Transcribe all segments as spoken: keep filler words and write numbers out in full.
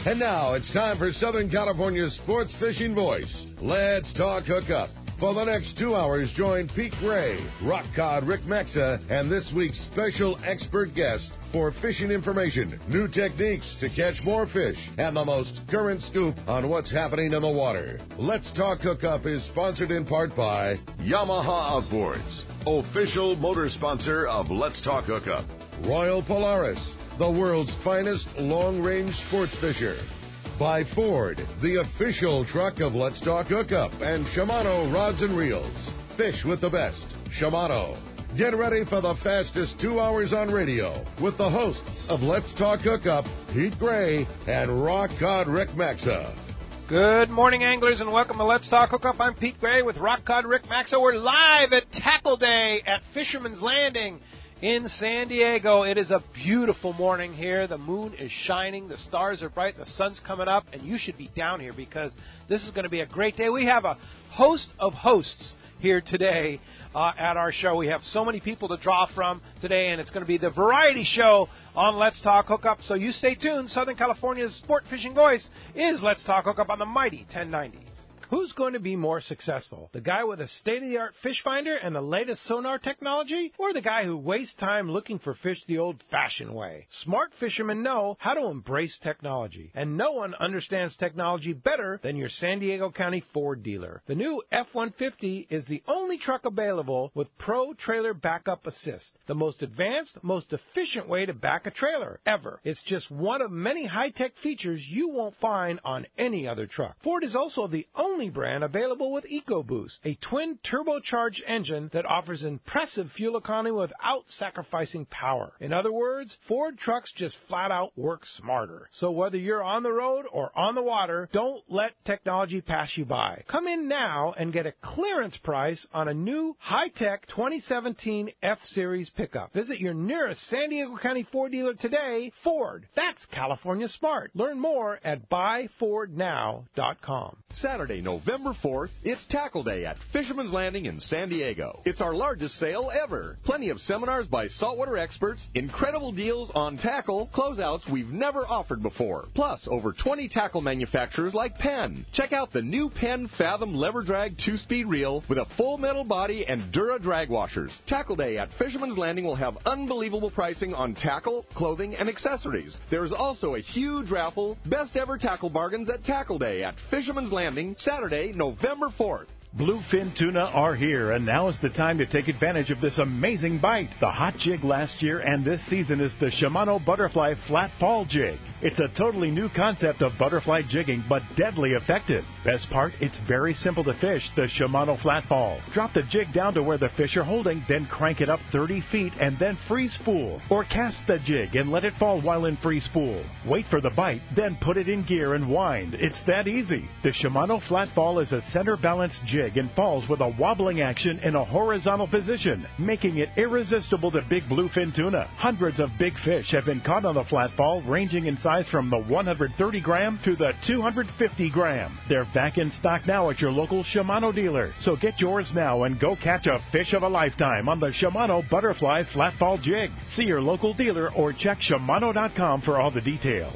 And now it's time for Southern California's sports fishing voice. Let's talk hookup. For the next two hours, join Pete Gray, rock cod Rick Maxa, and this week's special expert guest for fishing information, new techniques to catch more fish, and the most current scoop on what's happening in the water. Let's Talk Hookup is sponsored in part by Yamaha Outboards, official motor sponsor of Let's Talk Hookup. Royal Polaris, the world's finest long-range sports fisher. By Ford, the official truck of Let's Talk Hookup, and Shimano Rods and Reels. Fish with the best. Shimano. Get ready for the fastest two hours on radio with the hosts of Let's Talk Hookup, Pete Gray and Rock Cod Rick Maxa. Good morning, anglers, and welcome to Let's Talk Hookup. I'm Pete Gray with Rock Cod Rick Maxa. We're live at Tackle Day at Fisherman's Landing in San Diego. It is a beautiful morning here. The moon is shining. The stars are bright. The sun's coming up, and you should be down here because this is going to be a great day. We have a host of hosts here today uh, at our show. We have so many people to draw from today, and it's going to be the variety show on Let's Talk Hookup. So you stay tuned. Southern California's sport fishing voice is Let's Talk Hookup on the mighty ten ninety. Who's going to be more successful? The guy with a state-of-the-art fish finder and the latest sonar technology? Or the guy who wastes time looking for fish the old-fashioned way? Smart fishermen know how to embrace technology. And no one understands technology better than your San Diego County Ford dealer. The new F one fifty is the only truck available with Pro Trailer Backup Assist. The most advanced, most efficient way to back a trailer ever. It's just one of many high-tech features you won't find on any other truck. Ford is also the only brand available with EcoBoost, a twin turbocharged engine that offers impressive fuel economy without sacrificing power. In other words, Ford trucks just flat out work smarter. So whether you're on the road or on the water, don't let technology pass you by. Come in now and get a clearance price on a new high-tech twenty seventeen F-Series pickup. Visit your nearest San Diego County Ford dealer today. Ford, that's California smart. Learn more at buy ford now dot com. Saturday, November fourth, it's Tackle Day at Fisherman's Landing in San Diego. It's our largest sale ever. Plenty of seminars by saltwater experts, incredible deals on tackle, closeouts we've never offered before. Plus, over twenty tackle manufacturers like Penn. Check out the new Penn Fathom Lever Drag two-speed reel with a full metal body and Dura drag washers. Tackle Day at Fisherman's Landing will have unbelievable pricing on tackle, clothing, and accessories. There's also a huge raffle, best ever tackle bargains at Tackle Day at Fisherman's Landing, Saturday, November fourth. Bluefin tuna are here, and now is the time to take advantage of this amazing bite. The hot jig last year and this season is the Shimano Butterfly Flat Fall Jig. It's a totally new concept of butterfly jigging, but deadly effective. Best part, it's very simple to fish the Shimano Flat Fall. Drop the jig down to where the fish are holding, then crank it up thirty feet and then free spool. Or cast the jig and let it fall while in free spool. Wait for the bite, then put it in gear and wind. It's that easy. The Shimano Flat Fall is a center balanced jig and falls with a wobbling action in a horizontal position, making it irresistible to big bluefin tuna. Hundreds of big fish have been caught on the Flat Fall, ranging in size from the one hundred thirty gram to the two hundred fifty gram. They're back in stock now at your local Shimano dealer. So get yours now and go catch a fish of a lifetime on the Shimano Butterfly Flat Fall Jig. See your local dealer or check Shimano dot com for all the details.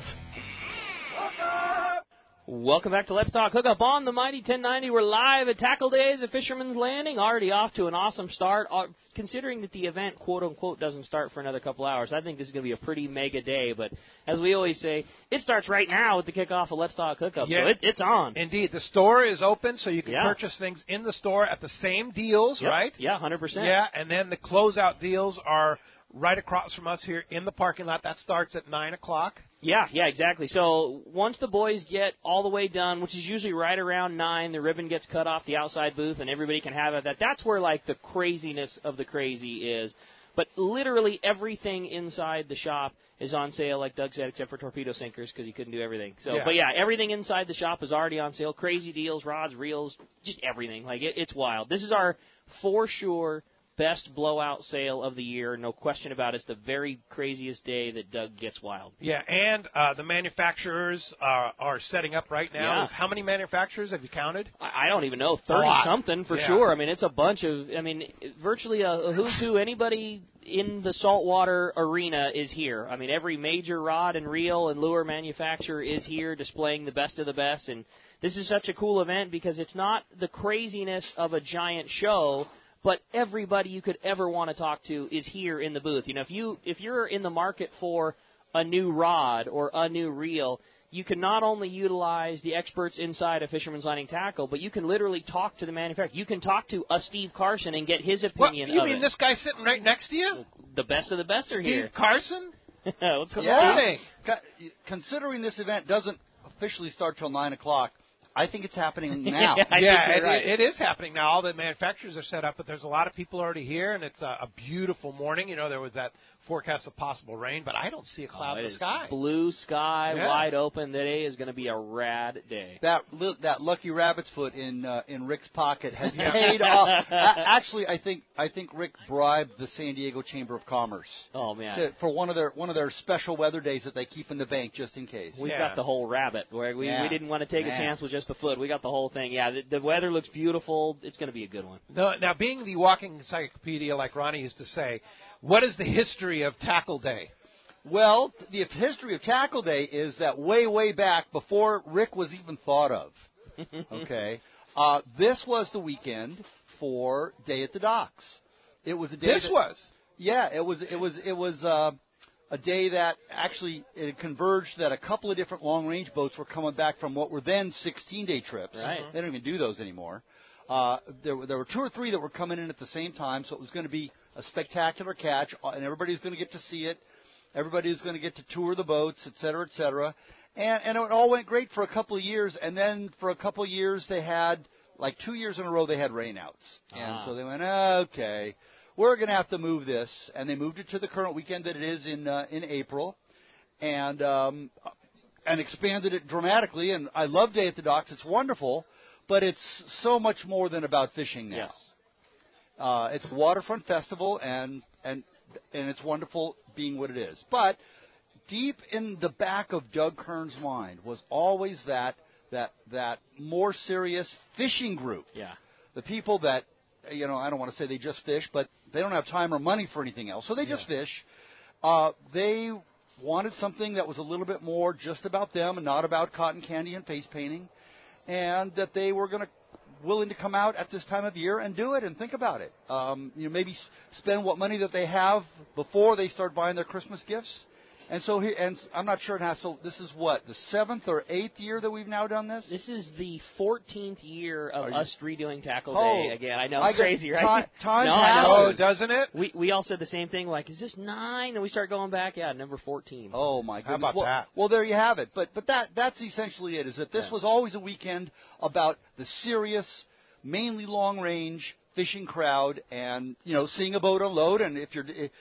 Welcome back to Let's Talk Hookup on the mighty ten ninety. We're live at Tackle Days at Fisherman's Landing, already off to an awesome start. Uh, considering that the event, quote-unquote, doesn't start for another couple hours, I think this is going to be a pretty mega day. But as we always say, it starts right now with the kickoff of Let's Talk Hookup, Yeah. so it, it's on. Indeed. The store is open, so you can Yeah. purchase things in the store at the same deals, Yep. right? Yeah, one hundred percent. Yeah, and then the closeout deals are right across from us here in the parking lot. That starts at nine o'clock. Yeah, yeah, exactly. So once the boys get all the way done, which is usually right around nine, the ribbon gets cut off the outside booth and everybody can have it. That That's where, like, the craziness of the crazy is. But literally everything inside the shop is on sale, like Doug said, except for torpedo sinkers because he couldn't do everything. So, Yeah. But, yeah, everything inside the shop is already on sale. Crazy deals, rods, reels, just everything. Like, it, it's wild. This is our for sure best blowout sale of the year. No question about it. It's the very craziest day that Doug gets wild. Yeah, and uh, the manufacturers are, are setting up right now. Yeah. Is how many manufacturers have you counted? I, I don't even know, thirty-something for yeah. sure. I mean, it's a bunch of, I mean, virtually a, a who's who. Anybody in the saltwater arena is here. I mean, every major rod and reel and lure manufacturer is here displaying the best of the best. And this is such a cool event because it's not the craziness of a giant show, but everybody you could ever want to talk to is here in the booth. You know, if you if you're in the market for a new rod or a new reel, you can not only utilize the experts inside of Fisherman's Landing Tackle, but you can literally talk to the manufacturer. You can talk to a Steve Carson and get his opinion what, you of mean it. This guy sitting right next to you? The best of the best are Steve here. Steve Carson? What's Good yeah. morning. Considering this event doesn't officially start till nine o'clock, I think it's happening now. yeah, I yeah think it, right. it is happening now. All the manufacturers are set up, but there's a lot of people already here, and it's a, a beautiful morning. You know, there was that forecast of possible rain, but I don't see a cloud oh, in the is sky. Blue sky, yeah. wide open. Today is going to be a rad day. That li- that lucky rabbit's foot in uh, in Rick's pocket has paid off. A- actually, I think I think Rick bribed the San Diego Chamber of Commerce. Oh man, to, for one of their one of their special weather days that they keep in the bank just in case. We've yeah. got the whole rabbit. Where we yeah. we didn't want to take man. a chance with just the foot. We got the whole thing. Yeah, the, the weather looks beautiful. It's going to be a good one. No, now, being the walking encyclopedia, like Ronnie used to say, what is the history of Tackle Day? Well, the history of Tackle Day is that way, way back before Rick was even thought of. Okay, uh, this was the weekend for Day at the Docks. It was a day. This that, was. Yeah, it was. It was. It was uh, a day that actually it converged that a couple of different long-range boats were coming back from what were then sixteen-day trips. Right. They don't even do those anymore. Uh, there, were, there were two or three that were coming in at the same time, so it was going to be a spectacular catch, and everybody was going to get to see it. Everybody was going to get to tour the boats, et cetera, et cetera. And, and it all went great for a couple of years, and then for a couple of years they had, like two years in a row, they had rainouts. And Ah. so they went, okay, we're going to have to move this. And they moved it to the current weekend that it is in uh, in April, and um, and expanded it dramatically. And I love Day at the Docks. It's wonderful, but it's so much more than about fishing now. Yes. Uh, it's a waterfront festival, and, and and it's wonderful being what it is. But deep in the back of Doug Kern's mind was always that that that more serious fishing group. Yeah. The people that, you know, I don't want to say they just fish, but they don't have time or money for anything else, so they just Yeah. fish. Uh, they wanted something that was a little bit more just about them and not about cotton candy and face painting, and that they were going to willing to come out at this time of year and do it and think about it. Um, you know, maybe s- spend what money that they have before they start buying their Christmas gifts. And so here, and I'm not sure it has to. This is what, the seventh or eighth year that we've now done this. This is the fourteenth year of Are you- us redoing Tackle Oh, Day again. I know, I guess crazy, right? ti- time no, I know. Oh, passes. doesn't it? We we all said the same thing. Like, is this nine? And we start going back. Yeah, number fourteen. Oh my How goodness! about well, that? well, there you have it. But but that that's essentially it. Is that this Yeah. was always a weekend about the serious, mainly long range fishing crowd, and you know, seeing a boat unload. And if you're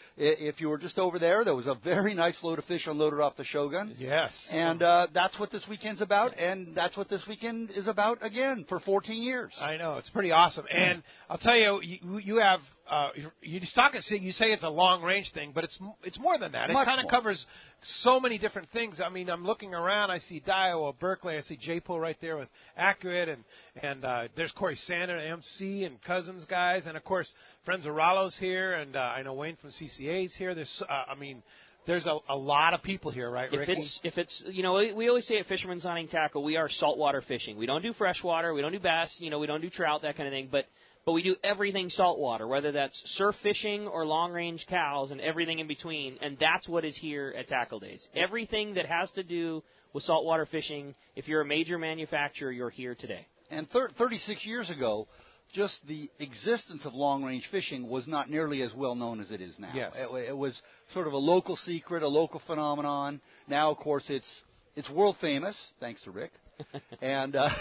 if you were just over there, there was a very nice load of fish unloaded off the Shogun. Yes. And uh, that's what this weekend's about, and that's what this weekend is about again for fourteen years. I know, it's pretty awesome. And I'll tell you, you, you have uh, you just talk you say it's a long range thing, but it's it's more than that. It Much kind of more. covers so many different things. I mean, I'm looking around, I see Daiwa, Berkeley, I see J-Po right there with Accurate, and and uh, there's Corey Sander, M C, and Cousins guys, and of course Friends of Rallo's here, and uh, I know Wayne from C C A's here. There's uh, I mean. There's a, a lot of people here, right, If Ricky? it's if it's you know we, we always say at Fisherman's Landing Tackle we are saltwater fishing. We don't do freshwater. We don't do bass. You know we don't do trout, that kind of thing. But but we do everything saltwater, whether that's surf fishing or long range cows and everything in between. And that's what is here at Tackle Days. Everything that has to do with saltwater fishing. If you're a major manufacturer, you're here today. And thir- thirty-six years ago, just the existence of long-range fishing was not nearly as well known as it is now. Yes. It, it was sort of a local secret, a local phenomenon. Now, of course, it's it's world famous, thanks to Rick. and uh,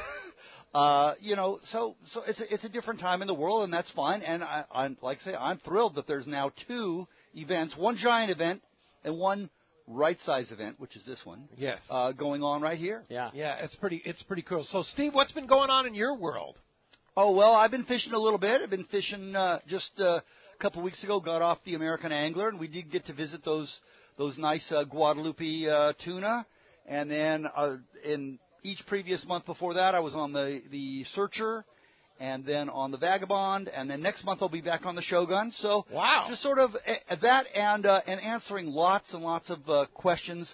uh, you know, so so it's a, it's a different time in the world, and that's fine. And I, I'm like I say, I'm thrilled that there's now two events, one giant event and one right-size event, which is this one. Yes. Uh, going on right here. Yeah. Yeah, it's pretty it's pretty cool. So, Steve, what's been going on in your world? Oh, well, I've been fishing a little bit. I've been fishing uh, just uh, a couple weeks ago, got off the American Angler, and we did get to visit those those nice uh, Guadalupe uh, tuna. And then uh, in each previous month before that, I was on the, the Searcher, and then on the Vagabond, and then next month I'll be back on the Shogun. So wow. just sort of uh, that and uh, and answering lots and lots of uh, questions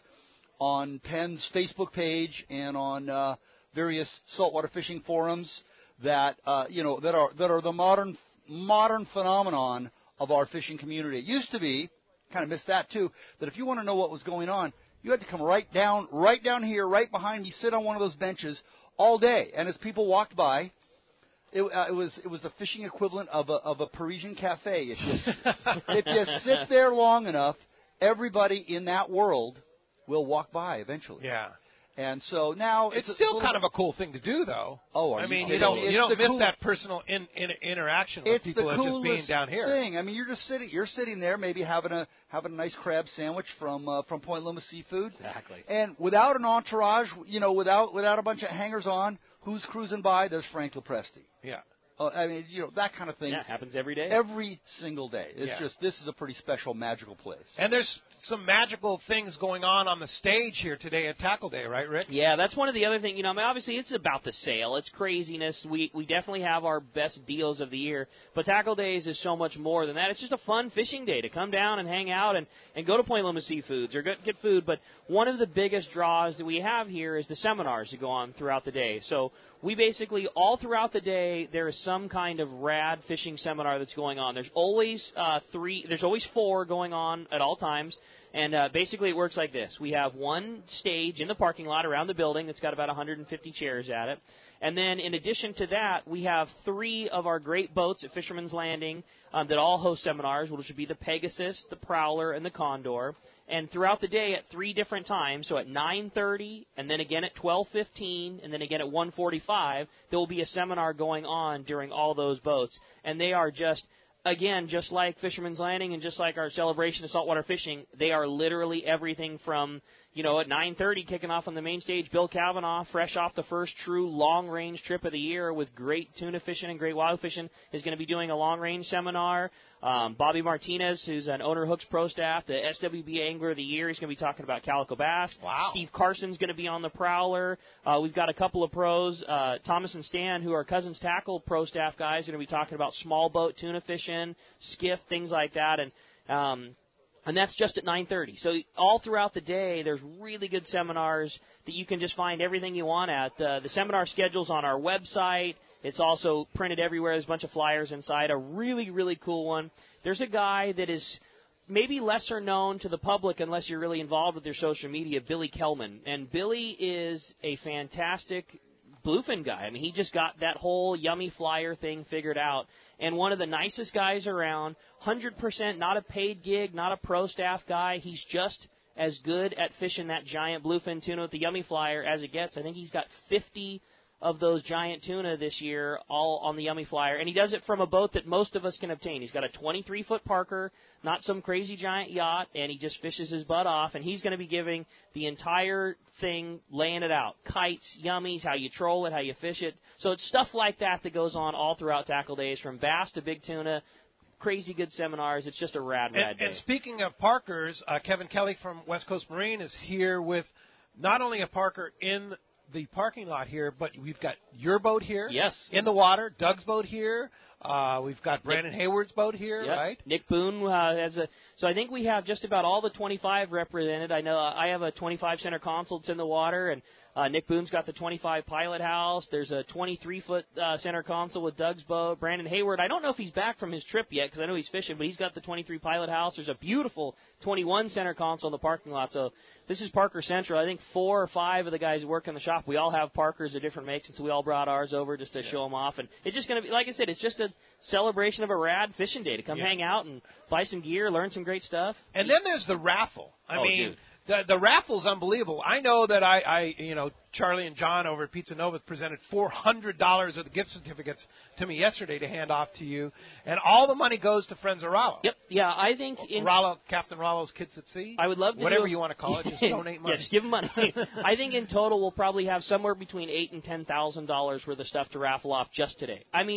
on Penn's Facebook page and on uh, various saltwater fishing forums that uh, you know that are that are the modern modern phenomenon of our fishing community. It used to be, kind of missed that too, that if you want to know what was going on, you had to come right down, right down here, right behind me, sit on one of those benches all day. And as people walked by, it, uh, it was it was the fishing equivalent of a of a Parisian cafe. If you if you sit there long enough, everybody in that world will walk by eventually. Yeah. And so now it's, it's still a kind of a cool thing to do, though. Oh, I you mean, kidding? you don't It's you don't miss cool, that personal in, in, interaction with it's people the as just being coolest down here. Thing. I mean, you're just sitting you're sitting there, maybe having a having a nice crab sandwich from uh, from Point Loma Seafood. Exactly. And without an entourage, you know, without without a bunch of hangers on, who's cruising by? There's Frank Lopresti. Yeah. Uh, I mean, you know, that kind of thing. Yeah, it happens every day. Every single day. It's Yeah. just, this is a pretty special, magical place. And there's some magical things going on on the stage here today at Tackle Day, right, Rick? Yeah, that's one of the other things. You know, I mean, obviously it's about the sale. It's craziness. We we definitely have our best deals of the year. But Tackle Days is so much more than that. It's just a fun fishing day to come down and hang out and, and go to Point Loma Seafoods or go, get food. But one of the biggest draws that we have here is the seminars that go on throughout the day. So we basically, all throughout the day, there is some kind of rad fishing seminar that's going on. There's always uh, three, there's always four going on at all times. And uh, basically it works like this. We have one stage in the parking lot around the building that's got about one hundred fifty chairs at it. And then in addition to that, we have three of our great boats at Fisherman's Landing um, that all host seminars, which would be the Pegasus, the Prowler, and the Condor. And throughout the day at three different times, so at nine thirty, and then again at twelve fifteen, and then again at one forty-five, there will be a seminar going on during all those boats. And they are just, again, just like Fisherman's Landing and just like our celebration of saltwater fishing, they are literally everything from, you know, at nine thirty, kicking off on the main stage, Bill Kavanaugh, fresh off the first true long-range trip of the year with great tuna fishing and great wild fishing, is going to be doing a long-range seminar. Um, Bobby Martinez, who's an Owner Hooks Pro Staff, the S W B Angler of the Year, he's going to be talking about calico bass. Wow. Steve Carson's going to be on the Prowler. Uh, we've got a couple of pros, uh, Thomas and Stan, who are Cousins Tackle Pro Staff guys, are going to be talking about small boat tuna fishing, skiff, things like that. And um, And that's just at nine thirty. So all throughout the day, there's really good seminars that you can just find everything you want at. Uh, the seminar schedule's on our website. It's also printed everywhere. There's a bunch of flyers inside. A really, really cool one. There's a guy that is maybe lesser known to the public unless you're really involved with their social media, Billy Kelman. And Billy is a fantastic bluefin guy. I mean, he just got that whole yummy flyer thing figured out. And one of the nicest guys around, one hundred percent not a paid gig, not a pro staff guy. He's just as good at fishing that giant bluefin tuna with the yummy flyer as it gets. I think he's got fifty of those giant tuna this year, all on the yummy flyer. And he does it from a boat that most of us can obtain. He's got a twenty-three foot Parker, not some crazy giant yacht, and he just fishes his butt off. And he's going to be giving the entire thing, laying it out. Kites, yummies, how you troll it, how you fish it. So it's stuff like that that goes on all throughout Tackle Days, from bass to big tuna. Crazy good seminars. It's just a rad, rad and, day. And speaking of Parkers, uh, Kevin Kelly from West Coast Marine is here with not only a Parker in the parking lot here, but we've got your boat here. Yes. In the water. Doug's boat here. Uh, we've got Brandon Nick, Hayward's boat here, yep. right? Nick Boone uh, has a. So I think we have just about all the twenty-five represented. I know uh, I have a twenty-five center console that's in the water, and uh, Nick Boone's got the twenty-five Pilot House. There's a twenty-three foot uh, center console with Doug's boat. Brandon Hayward, I don't know if he's back from his trip yet because I know he's fishing, but he's got the twenty-three Pilot House. There's a beautiful twenty-one center console in the parking lot. So this is Parker Central. I think four or five of the guys who work in the shop, we all have Parkers of different makes, and so we all brought ours over just to yeah. show them off. And it's just going to be, like I said, it's just a celebration of a rad fishing day to come yeah. hang out and buy some gear, learn some great stuff. And then there's the raffle. I oh, mean, dude. the the raffle's unbelievable. I know that I, I, you know, Charlie and John over at Pizza Nova presented four hundred dollars of the gift certificates to me yesterday to hand off to you, and all the money goes to Friends of Rollo. Yep. Yeah, I think in Rollo, Captain Rollo's Kids at Sea. I would love to whatever do, you want to call it. Just donate money. Yeah, just give them money. I think in total we'll probably have somewhere between eight and ten thousand dollars worth of stuff to raffle off just today. I mean,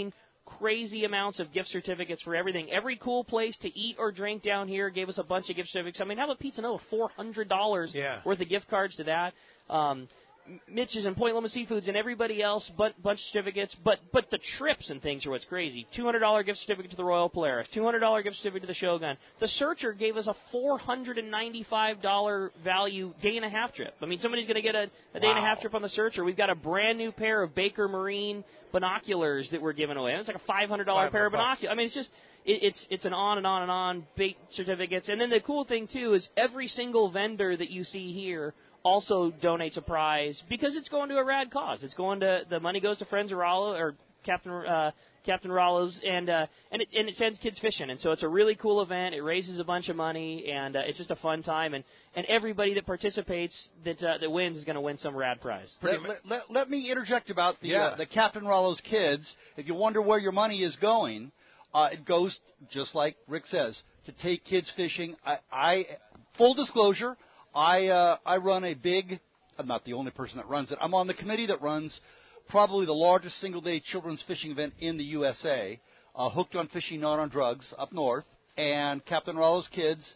crazy amounts of gift certificates for everything. Every cool place to eat or drink down here gave us a bunch of gift certificates. I mean, how about Pizza Nova? four hundred dollars yeah. worth of gift cards to that. Um, Mitch's and Point Loma Seafoods and everybody else, but bunch of certificates. But but the trips and things are what's crazy. two hundred dollars gift certificate to the Royal Polaris, two hundred dollars gift certificate to the Shogun. The Searcher gave us a four hundred ninety-five dollars value day and a half trip. I mean, somebody's going to get a, a day wow. and a half trip on the Searcher. We've got a brand new pair of Baker Marine binoculars that we're giving away. And it's like a five hundred dollars pair of binoculars. I mean, it's just it, it's it's an on and on and on bait certificates. And then the cool thing too is every single vendor that you see here also donates a prize because it's going to a rad cause. It's going to the money goes to Friends of Rollo or Captain uh, Captain Rollo's, and uh, and it and it sends kids fishing. And so it's a really cool event. It raises a bunch of money, and uh, it's just a fun time. And, and everybody that participates that uh, that wins is going to win some rad prize. Let, let, let, let me interject about the yeah. uh, the Captain Rollo's kids. If you wonder where your money is going, uh, it goes just like Rick says to take kids fishing. I, I full disclosure. I uh, I run a big, I'm not the only person that runs it. I'm on the committee that runs probably the largest single-day children's fishing event in the U S A, uh, Hooked on Fishing, Not on Drugs, up north. And Captain Rollo's Kids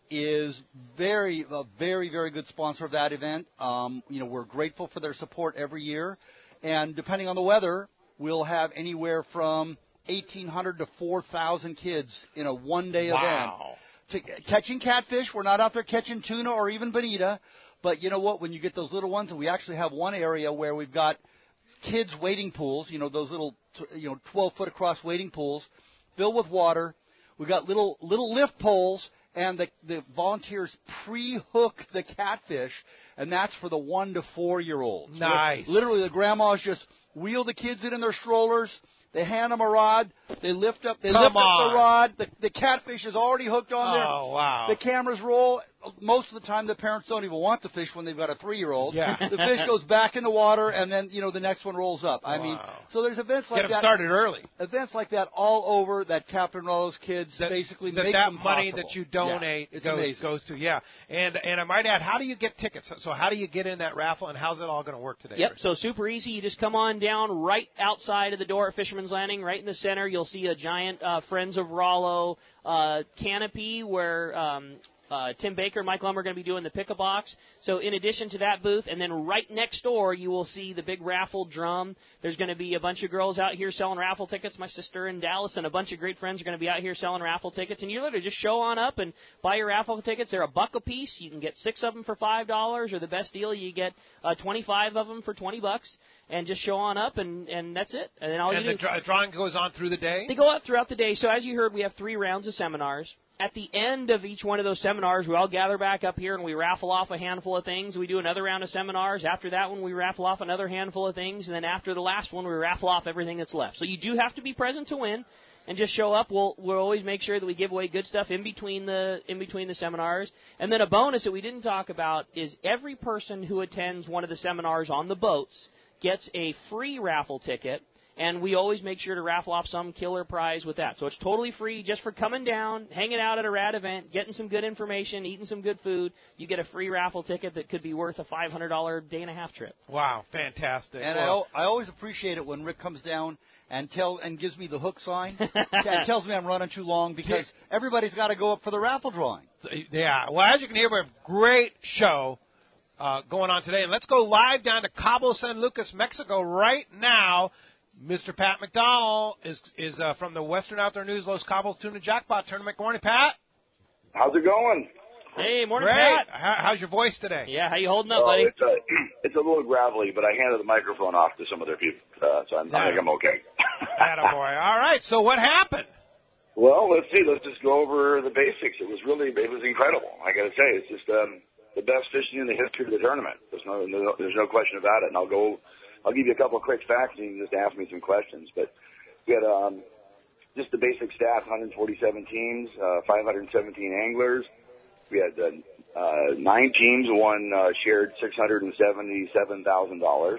is very, a very, very good sponsor of that event. Um, you know, we're grateful for their support every year. And depending on the weather, we'll have anywhere from eighteen hundred to four thousand kids in a one-day wow. event. To, catching catfish. We're not out there catching tuna or even bonita. But you know what? When you get those little ones, and we actually have one area where we've got kids' wading pools, you know, those little, you know, twelve-foot across wading pools filled with water. We've got little little lift poles, and the, the volunteers pre-hook the catfish, and that's for the one to four-year-olds. Nice. Where literally, the grandmas just wheel the kids in in their strollers. They hand them a rod. They lift up. They Come lift on. up the rod. The, the catfish is already hooked on there. Oh wow! The cameras roll. Most of the time, the parents don't even want the fish when they've got a three-year-old. Yeah. The fish goes back in the water, and then you know the next one rolls up. I wow. mean, so there's events like Get them that. started early. Events like that all over that Captain Rollo's Kids that, basically that make that them money possible. that you donate yeah, it's goes amazing. goes to yeah. And and I might add, how do you get tickets? So, so how do you get in that raffle, and how's it all going to work today? Yep. Chris? So super easy. You just come on down right outside of the door at Fisherman's Landing, right in the center. You'll see a giant uh, Friends of Rollo uh, canopy where. Um, Uh, Tim Baker and Mike Lummer are going to be doing the pick-a-box. So in addition to that booth, and then right next door, you will see the big raffle drum. There's going to be a bunch of girls out here selling raffle tickets. My sister in Dallas and a bunch of great friends are going to be out here selling raffle tickets. And you literally just show on up and buy your raffle tickets. They're a buck a piece. You can get six of them for five dollars, or the best deal, you get uh, twenty-five of them for twenty bucks. And just show on up, and, and that's it. And then all and you the do, dra- drawing goes on through the day? They go out throughout the day. So as you heard, we have three rounds of seminars. At the end of each one of those seminars, we all gather back up here and we raffle off a handful of things. We do another round of seminars. After that one, we raffle off another handful of things. And then after the last one, we raffle off everything that's left. So you do have to be present to win. And just show up. We'll we'll always make sure that we give away good stuff in between the in between the seminars. And then a bonus that we didn't talk about is every person who attends one of the seminars on the boats gets a free raffle ticket, and we always make sure to raffle off some killer prize with that. So it's totally free just for coming down, hanging out at a rad event, getting some good information, eating some good food. You get a free raffle ticket that could be worth a five hundred dollars day and a half trip. Wow, fantastic. And well, I, I always appreciate it when Rick comes down and tell and gives me the hook sign and tells me I'm running too long because everybody's got to go up for the raffle drawing. Yeah, well, as you can hear, we have a great show uh, going on today. And let's go live down to Cabo San Lucas, Mexico right now. Mister Pat McDonald is is uh, from the Western Outdoor News Los Cabos Tuna Jackpot Tournament. Good morning, Pat. How's it going? Hey, morning, Great. Pat. How, how's your voice today? Yeah, how you holding up, Oh, buddy? it's, a, it's a little gravelly, but I handed the microphone off to some other people, uh, so I'm, I think I'm okay. Attaboy. All right, so what happened? Well, let's see. Let's just go over the basics. It was really, it was incredible. I got to say, it's just um, the best fishing in the history of the tournament. There's no, no, there's no question about it. And I'll go, I'll give you a couple of quick facts, and you can just ask me some questions. But we had um, just the basic stats: one hundred forty-seven teams, uh, five hundred seventeen anglers. We had uh, uh, nine teams. One uh, shared six hundred seventy-seven thousand dollars.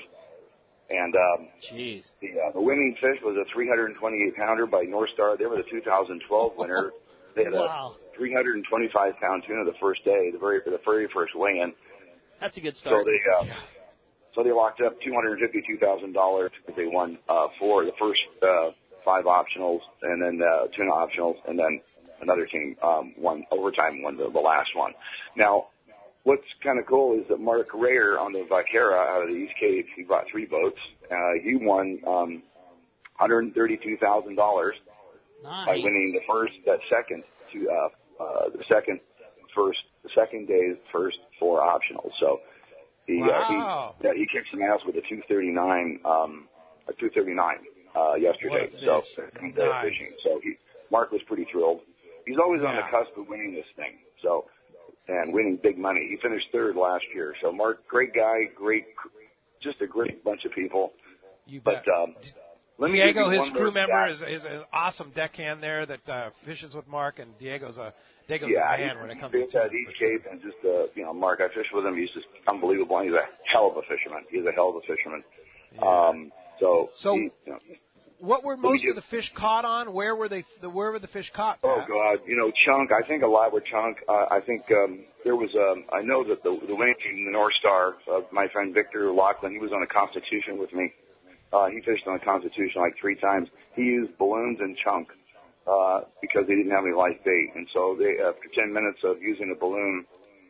And um, Jeez. the, uh, the winning fish was a three hundred twenty-eight pounder by North Star. They were the two thousand twelve winner. They had Wow. a three hundred twenty-five pound tuna the first day, the very the very first weigh-in. That's a good So start. they uh, so they locked up two hundred fifty-two thousand dollars because they won uh, four the first uh, five optionals, and then uh, tuna optionals, and then another team um, won overtime, won the, the last one. Now, what's kind of cool is that Mark Rayer on the Vaquera out of the East Cape, he brought three boats. Uh, he won um, one hundred thirty-two thousand dollars nice. by winning the first, that second, to uh, uh, the second, first, the second day's first four optionals. So he wow. uh, he, yeah, he kicked some ass with a two thirty-nine, um, a two thirty-nine uh, yesterday. So nice. uh, fishing. So he, Mark was pretty thrilled. He's always yeah. on the cusp of winning this thing. So. And winning big money. He finished third last year. So Mark, great guy, great, just a great bunch of people. You but bet. um, let Diego, me his crew member, stat. is, is an awesome deckhand there that uh, fishes with Mark, and Diego's a Diego's yeah, a man when it comes to to at East Cape, and just uh, you know, Mark, I fished with him. He's just unbelievable. He's a hell of a fisherman. He's a hell of a fisherman. Yeah. Um, so, so he, you know, what were most of the fish caught on? Where were they? Where were the fish caught? Pat? Oh God, you know, chunk. I think a lot were chunk. Uh, I think um, there was. Um, I know that the, the winning team, the North Star, uh, my friend Victor Lachlan, he was on a Constitution with me. Uh, he fished on a Constitution like three times. He used balloons and chunk uh, because they didn't have any live bait, and so they after ten minutes of using a balloon,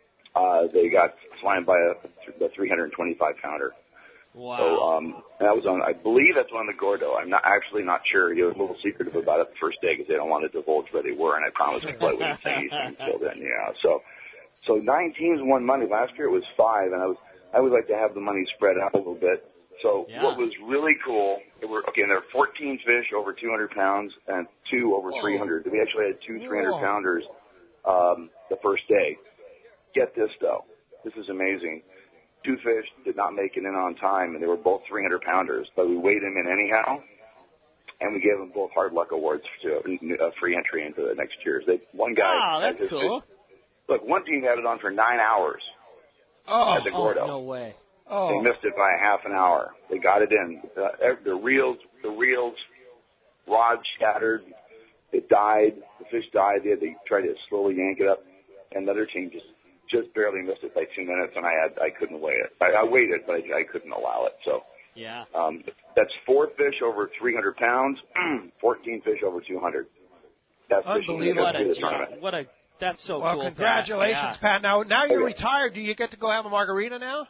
uh, they got slammed by a, a three hundred twenty-five pounder. Wow. So um, that was on, I believe that's on the Gordo. I'm not actually not sure. He was a little secretive about it the first day because they don't want to divulge where they were, and I promised to play with him until then. Yeah. So, so nine teams won money. Last year it was five, and I was I would like to have the money spread out a little bit. So yeah. what was really cool, it were okay. There were fourteen fish over two hundred pounds and two over Whoa. three hundred. We actually had two three hundred Whoa. pounders um, the first day. Get this though, this is amazing. Two fish did not make it in on time, and they were both three hundred pounders, but we weighed them in anyhow, and we gave them both hard luck awards to a free entry into the next year's. They, one guy. Wow, that's cool. Fish, look, one team had it on for nine hours oh, at the Gordo. Oh, no way. Oh. They missed it by a half an hour. They got it in. Uh, the reels, the reels, rods scattered. It died. The fish died. They had to try to slowly yank it up, and the other team just. Just barely missed it by two minutes, and I had I couldn't weigh it. I, I weighed it, but I, I couldn't allow it. So yeah, um, that's four fish over three hundred pounds, fourteen fish over two hundred. That's unbelievable. What a, what a that's so well, cool. Congratulations, Pat. Pat. Now now you're okay. retired. Do you get to go have a margarita now?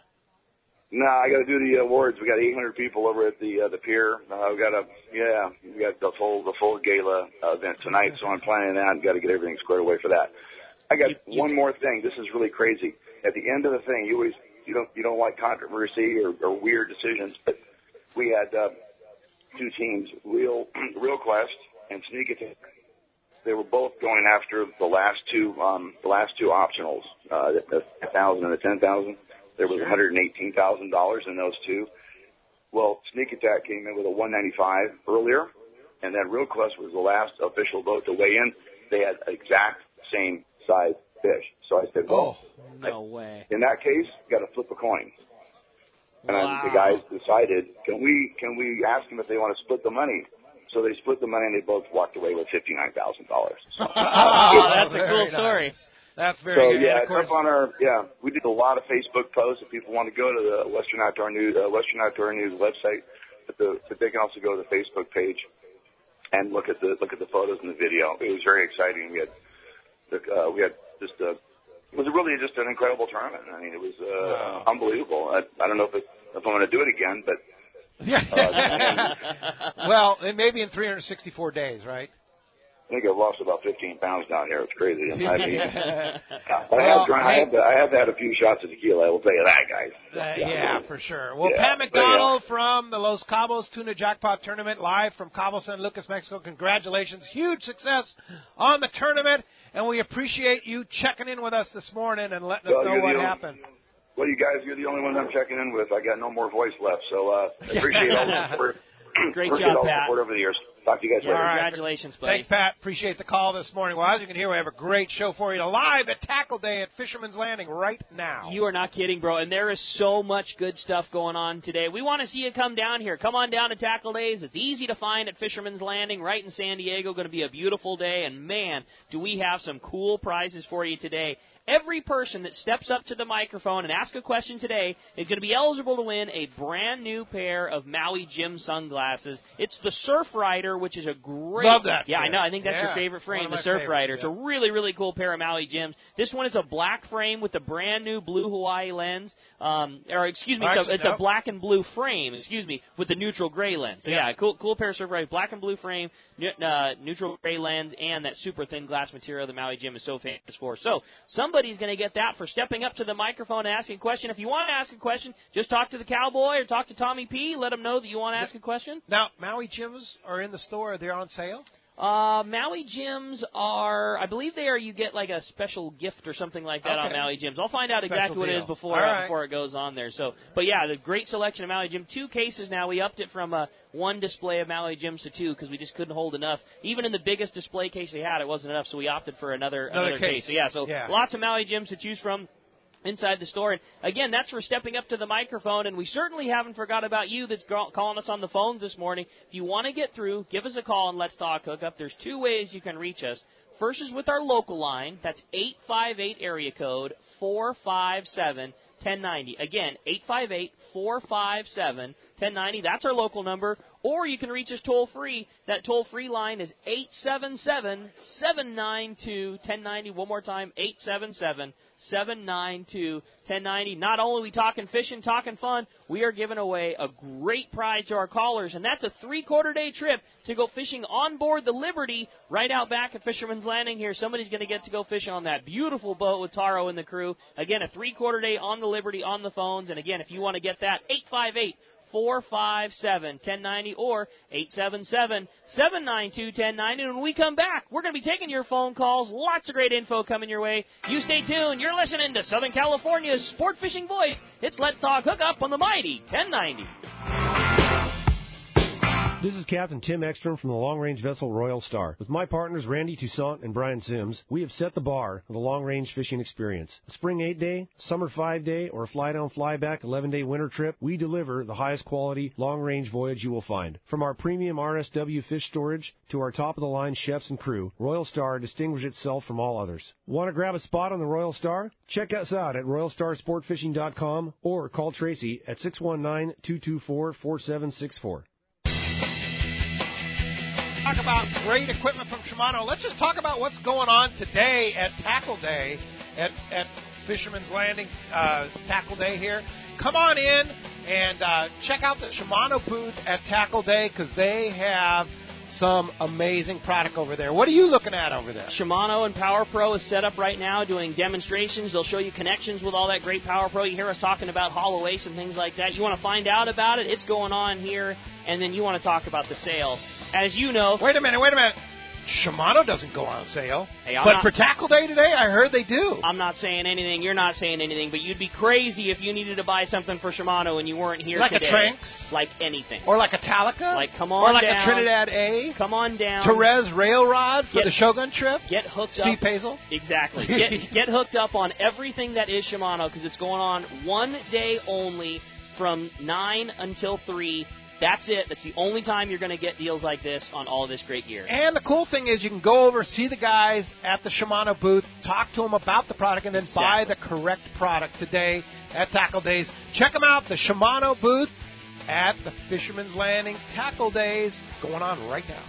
No, I got to do the awards. We got eight hundred people over at the uh, the pier. Uh, we got a yeah, we got the full the full gala uh, event tonight. So I'm planning that and got to get everything squared away for that. I got you, you, one more thing. This is really crazy. At the end of the thing, you always you don't you don't like controversy or, or weird decisions, but we had uh, two teams, Real Real Quest and Sneak Attack. They were both going after the last two um, the last two optionals, uh, the, the thousand and the ten thousand. There was sure. one hundred and eighteen thousand dollars in those two. Well, Sneak Attack came in with a one ninety-five earlier, and then Real Quest was the last official boat to weigh in. They had exact same size fish. So I said, well, oh, no way. In that case, you got to flip a coin. And wow. I, the guys decided, can we can we ask them if they want to split the money? So they split the money, and they both walked away with fifty-nine thousand dollars. So, oh, that's a cool nice. story. That's very so, good. yeah, of course, up on our, yeah, we did a lot of Facebook posts. If people want to go to the Western Outdoor News, uh, Western Outdoor News website, but, the, but they can also go to the Facebook page and look at the look at the photos and the video. It was very exciting. We had uh, we had just a, it was really just an incredible tournament. I mean, it was uh, wow. unbelievable. I, I don't know if it, if I'm going to do it again, but uh, well, it may be in three hundred sixty-four days, right? I think I've lost about fifteen pounds down here. It's crazy. I, mean, I, well, have, I, have to, I have had a few shots of tequila. I will tell you that, guys. Uh, yeah, yeah, for sure. Well, yeah, Pat McDonald yeah. from the Los Cabos Tuna Jackpot Tournament, live from Cabo San Lucas, Mexico. Congratulations. Huge success on the tournament, and we appreciate you checking in with us this morning and letting us well, know what only, happened. Well, you guys, you're the only ones I'm checking in with. I got no more voice left, so uh, I appreciate all the support. Great appreciate job, all Pat. the support over the years. Talk to you guys yeah, later. Congratulations, buddy. Thanks, Pat. Appreciate the call this morning. Well, as you can hear, we have a great show for you live at Tackle Day at Fisherman's Landing right now. You are not kidding, bro. And there is so much good stuff going on today. We want to see you come down here. Come on down to Tackle Days. It's easy to find at Fisherman's Landing right in San Diego. Going to be a beautiful day. And, man, do we have some cool prizes for you today. Every person that steps up to the microphone and asks a question today is going to be eligible to win a brand new pair of Maui Jim sunglasses. It's the Surf Rider Rider, which is a great. Love that. Yeah, frame. I know. I think that's yeah. your favorite frame, the the Surf Rider. Yeah. It's a really, really cool pair of Maui Jims. This one is a black frame with a brand new blue Hawaii lens. Um, or excuse me, oh, it's, actually, a, it's no. a black and blue frame. Excuse me, with the neutral gray lens. So yeah, yeah cool, cool pair of Surf Riders, black and blue frame, uh, neutral gray lens, and that super thin glass material the Maui Jim is so famous for. So somebody's going to get that for stepping up to the microphone and asking a question. If you want to ask a question, just talk to the Cowboy or talk to Tommy P. Let them know that you want to ask a question. Now, Maui Jims are in the store. They're on sale? Uh, Maui Jims are, I believe they are, you get like a special gift or something like that okay. on Maui Jims. I'll find out Special exactly what deal. it is before All uh, right. before it goes on there. So, but yeah, the great selection of Maui Jim. Two cases now. We upped it from uh, one display of Maui Jims to two because we just couldn't hold enough. Even in the biggest display case they had, it wasn't enough, so we opted for another another, another case. case. So yeah, so yeah. lots of Maui Jims to choose from inside the store. And again, that's for stepping up to the microphone, and we certainly haven't forgot about you that's calling us on the phones this morning. If you want to get through, give us a call and Let's Talk Hookup. There's two ways you can reach us. First is with our local line. That's eight five eight area code four five seven one oh nine oh. Again, eight five eight, four five seven, one oh nine oh. That's our local number. Or you can reach us toll-free. That toll-free line is eight seven seven, seven nine two, one oh nine oh. One more time, eight seven seven, seven nine two, one oh nine oh. Not only are we talking fishing, talking fun, we are giving away a great prize to our callers, and that's a three-quarter day trip to go fishing on board the Liberty right out back at Fisherman's Landing here. Somebody's going to get to go fishing on that beautiful boat with Taro and the crew. Again, a three-quarter day on the Liberty on the phones, and again, if you want to get that, eight five eight, four five seven, one oh nine oh or eight seven seven, seven nine two, one oh nine oh. And when we come back, we're going to be taking your phone calls. Lots of great info coming your way. You stay tuned. You're listening to Southern California's sport fishing voice. It's Let's Talk Hookup on the mighty ten ninety. This is Captain Tim Ekstrom from the long-range vessel Royal Star. With my partners Randy Toussaint and Brian Sims, we have set the bar for the long-range fishing experience. A spring eight-day, summer five-day, or a fly-down, fly-back eleven-day winter trip, we deliver the highest quality long-range voyage you will find. From our premium R S W fish storage to our top-of-the-line chefs and crew, Royal Star distinguishes itself from all others. Want to grab a spot on the Royal Star? Check us out at royal star sport fishing dot com or call Tracy at six one nine, two two four, four seven six four. Talk about great equipment from Shimano. Let's just talk about what's going on today at Tackle Day at, at Fisherman's Landing, uh, Tackle Day here. Come on in and uh, check out the Shimano booth at Tackle Day because they have some amazing product over there. What are you looking at over there? Shimano and Power Pro is set up right now doing demonstrations. They'll show you connections with all that great Power Pro. You hear us talking about Hollow Ace and things like that. You want to find out about it, it's going on here, and then you want to talk about the sale. As you know... Wait a minute, wait a minute. Shimano doesn't go on sale. Hey, I'm but not, for Tackle Day today, I heard they do. I'm not saying anything. You're not saying anything. But you'd be crazy if you needed to buy something for Shimano and you weren't here like today. Like a Tranx? Like anything. Or like a Talica? Like, come on Or like down. a Trinidad A? Come on down. Therese Rail Rod for get, the Shogun trip? Get hooked Steve up. Steve Pazel? Exactly. Get, get hooked up on everything that is Shimano because it's going on one day only from nine until three. That's it. That's the only time you're going to get deals like this on all this great gear. And the cool thing is you can go over, see the guys at the Shimano booth, talk to them about the product, and then exactly. buy the correct product today at Tackle Days. Check them out, the Shimano booth at the Fisherman's Landing Tackle Days, going on right now.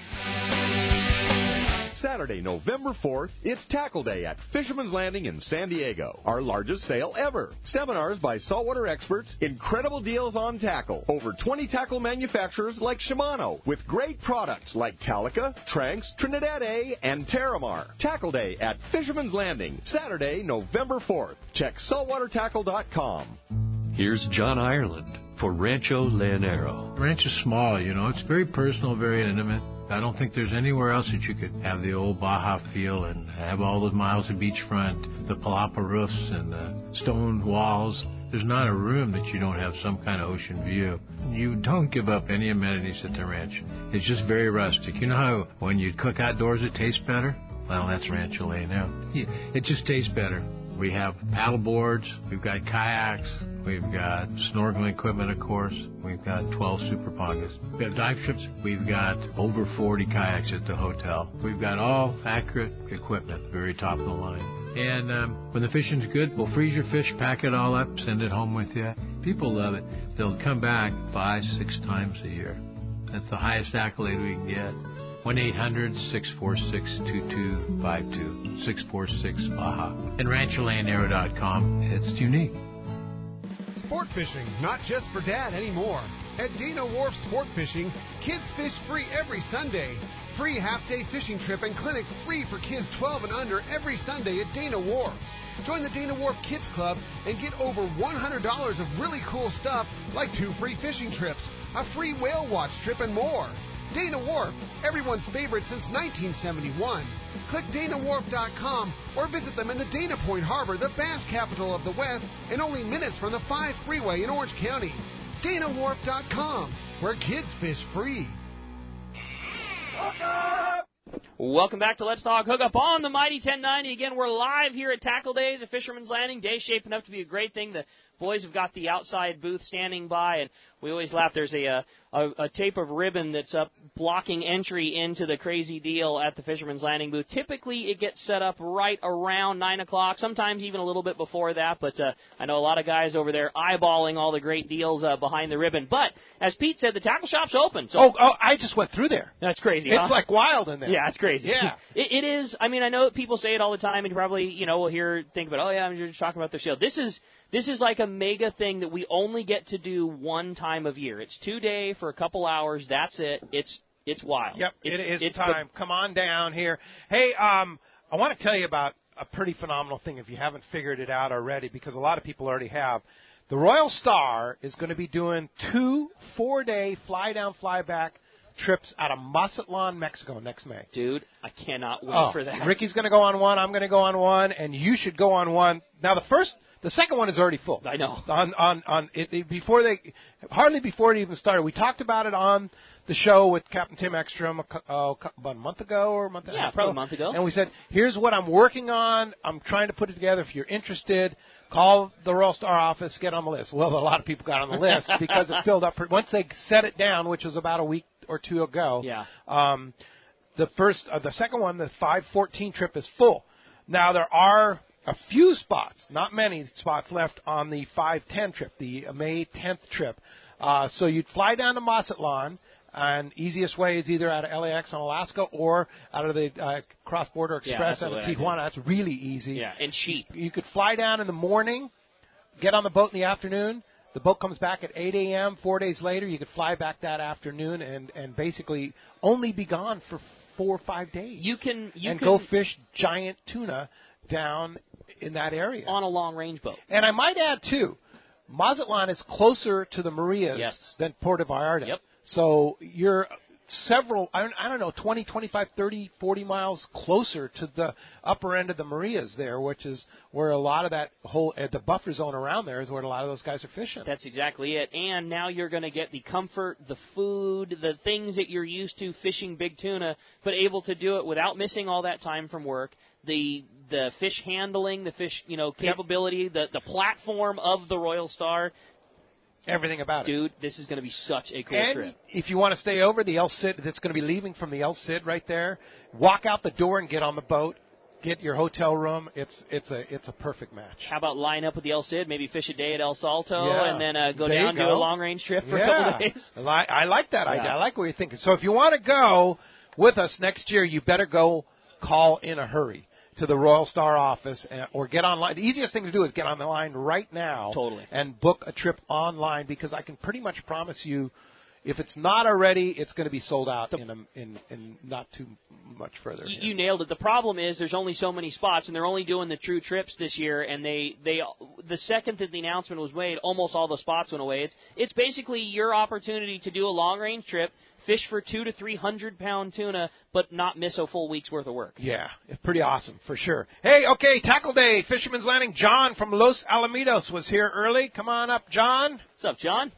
Saturday, November fourth, it's Tackle Day at Fisherman's Landing in San Diego. Our largest sale ever. Seminars by saltwater experts, incredible deals on tackle. Over twenty tackle manufacturers like Shimano, with great products like Talica, Tranx, Trinidad A, and Terramar. Tackle Day at Fisherman's Landing, Saturday, November fourth. Check saltwater tackle dot com. Here's John Ireland for Rancho Leonero. Ranch is small, you know. It's very personal, very intimate. I don't think there's anywhere else that you could have the old Baja feel and have all those miles of beachfront, the palapa roofs and the stone walls. There's not a room that you don't have some kind of ocean view. You don't give up any amenities at the ranch. It's just very rustic. You know how when you cook outdoors it tastes better? Well, that's Rancho Leonero. It just tastes better. We have paddle boards, we've got kayaks, we've got snorkeling equipment, of course. We've got twelve Super Pongas. We have dive trips. We've got over forty kayaks at the hotel. We've got all accurate equipment, very top of the line. And um, when the fishing's good, we'll freeze your fish, pack it all up, send it home with you. People love it. They'll come back five, six times a year. That's the highest accolade we can get. one eight hundred six four six two two five two, six four six Baja. And Rancho Land Arrow dot com, it's unique. Sport fishing, not just for Dad anymore. At Dana Wharf Sport Fishing, kids fish free every Sunday. Free half-day fishing trip and clinic free for kids twelve and under every Sunday at Dana Wharf. Join the Dana Wharf Kids Club and get over one hundred dollars of really cool stuff like two free fishing trips, a free whale watch trip, and more. Dana Wharf, everyone's favorite since nineteen seventy-one. Click Dana Wharf dot com or visit them in the Dana Point Harbor, the bass capital of the West, and only minutes from the five freeway in Orange County. Dana Wharf dot com, where kids fish free. Welcome back to Let's Talk Hookup on the Mighty ten ninety. Again, we're live here at Tackle Days at Fisherman's Landing. Day's shaping up to be a great thing. The boys have got the outside booth standing by, and we always laugh. There's a, a, a tape of ribbon that's up blocking entry into the crazy deal at the Fisherman's Landing booth. Typically, it gets set up right around nine o'clock, sometimes even a little bit before that, but uh, I know a lot of guys over there eyeballing all the great deals uh, behind the ribbon. But, as Pete said, the tackle shop's open. So oh, oh, I just went through there. That's crazy, It's huh? like wild in there. Yeah, it's crazy. Yeah. it, it is. I mean, I know people say it all the time, and you probably, you know, will hear, think about, oh, yeah, I'm just talking about the show. This is... This is like a mega thing that we only get to do one time of year. It's two day for a couple hours. That's it. It's it's wild. Yep, it's, it is it's time. The, Come on down here. Hey, um, I want to tell you about a pretty phenomenal thing if you haven't figured it out already, because a lot of people already have. The Royal Star is going to be doing two four-day fly-down, fly-back trips out of Mazatlan, Mexico next May. Dude, I cannot wait oh, for that. Ricky's going to go on one. I'm going to go on one, and you should go on one. Now, the first... The second one is already full. I know. On on on it, it, before they, hardly before it even started. We talked about it on the show with Captain Tim Ekstrom uh, about a month ago or a month and yeah, a half probably ago. a month ago. And we said, here's what I'm working on. I'm trying to put it together. If you're interested, call the Royal Star office. Get on the list. Well, a lot of people got on the list because it filled up. Once they set it down, which was about a week or two ago. Yeah. Um, the first, uh, the second one, the five fourteen trip is full. Now there are a few spots, not many spots left on the five ten trip, the May tenth trip. Uh, so you'd fly down to Mazatlan, and easiest way is either out of L A X on Alaska or out of the uh, Cross-Border Express yeah, out of Tijuana. That's really easy. Yeah, and cheap. You, you could fly down in the morning, get on the boat in the afternoon. The boat comes back at eight a.m. Four days later, you could fly back that afternoon and, and basically only be gone for four or five days. You can you and can, go fish giant tuna down in that area on a long-range boat. And I might add too, Mazatlan is closer to the Marias yes. than Puerto Vallarta. Yep. So you're several, I don't, I don't know, twenty, twenty-five, thirty, forty miles closer to the upper end of the Marias there, which is where a lot of that whole, uh, the buffer zone around there is where a lot of those guys are fishing. That's exactly it. And now you're going to get the comfort, the food, the things that you're used to fishing big tuna, but able to do it without missing all that time from work. The the fish handling, the fish, you know, capability, yep. the the platform of the Royal Star. Everything about Dude, it. Dude, this is going to be such a cool and trip. If you want to stay over, the El Cid that's going to be leaving from the El Cid right there, walk out the door and get on the boat. Get your hotel room. It's it's a it's a perfect match. How about line up with the El Cid, maybe fish a day at El Salto, yeah. and then uh, go there down go. do a long range trip for yeah. a couple of days? I like, I like that yeah. idea. I like what you're thinking. So if you want to go with us next year, you better go call in a hurry to the Royal Star office and, or get online. The easiest thing to do is get on the line right now totally. and book a trip online, because I can pretty much promise you, if it's not already, it's going to be sold out in, a, in in not too much further. You, you nailed it. The problem is there's only so many spots, and they're only doing the true trips this year. And they, they the second that the announcement was made, almost all the spots went away. It's it's basically your opportunity to do a long range trip, fish for two to three hundred pound tuna, but not miss a full week's worth of work. Yeah, it's pretty awesome for sure. Hey, okay, Tackle Day, Fisherman's Landing. John from Los Alamitos was here early. Come on up, John. What's up, John?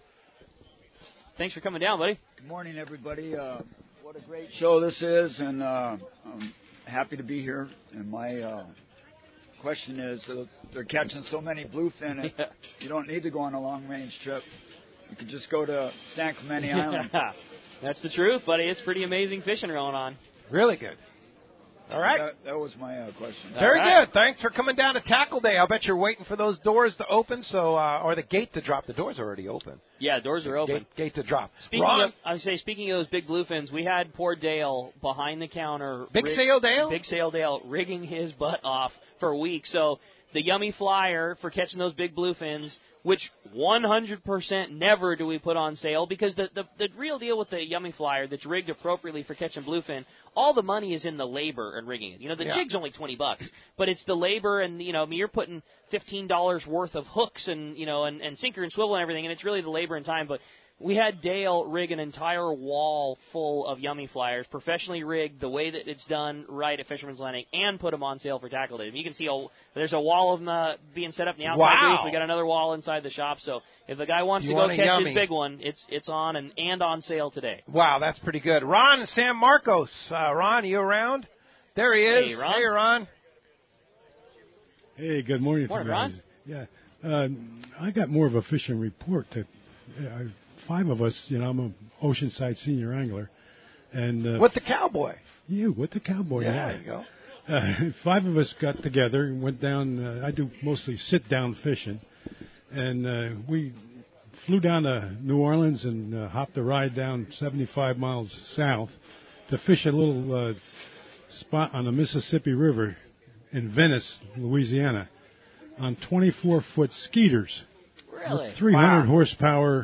Thanks for coming down, buddy. Good morning, everybody. Uh, what a great show this is, and uh, I'm happy to be here. And my uh, question is, uh, they're catching so many bluefin, it, yeah. you don't need to go on a long-range trip. You could just go to San Clemente yeah. Island. That's the truth, buddy. It's pretty amazing fishing going on. Really good. All right. That, that was my uh, question. Very right. good. Thanks for coming down to Tackle Day. I'll bet you're waiting for those doors to open, so uh, or the gate to drop. The door's already open. Yeah, doors are open. Gate, gate to drop. Speaking Ron? of, I would say, speaking of those big bluefins, we had poor Dale behind the counter. Big Sale Dale? Big Sale Dale rigging his butt off for a week. So the Yummy Flyer for catching those big bluefins, which one hundred percent never do we put on sale, because the, the, the real deal with the Yummy Flyer that's rigged appropriately for catching bluefin, all the money is in the labor and rigging it. You know, the Yeah. jig's only twenty bucks, but it's the labor and, you know, I mean, you're putting fifteen dollars worth of hooks and, you know, and, and sinker and swivel and everything, and it's really the labor and time. But we had Dale rig an entire wall full of Yummy Flyers, professionally rigged the way that it's done right at Fisherman's Landing, and put them on sale for Tackle Day. You can see a, there's a wall of them uh, being set up in the outside Wow. booth. We got another wall inside the shop. So if a guy wants You to go want a catch Yummy. his big one, it's it's on and, and on sale today. Wow, that's pretty good. Ron and San Marcos. Uh, Ron, are you around? There he is. Hey, Ron. Hey, Ron. Hey, good morning, Morning, to Ron. guys. Yeah, uh, I got more of a fishing report. That uh, five of us, you know, I'm an Oceanside senior angler, and uh, With the cowboy. you with the cowboy. Yeah, Yeah, there you go. Uh, five of us got together and went down. Uh, I do mostly sit-down fishing, and uh, we flew down to New Orleans and uh, hopped a ride down seventy-five miles south to fish a little uh, spot on the Mississippi River in Venice, Louisiana, on twenty-four foot skeeters. Really? With three hundred Wow. horsepower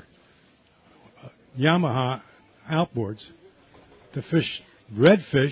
uh, Yamaha outboards to fish redfish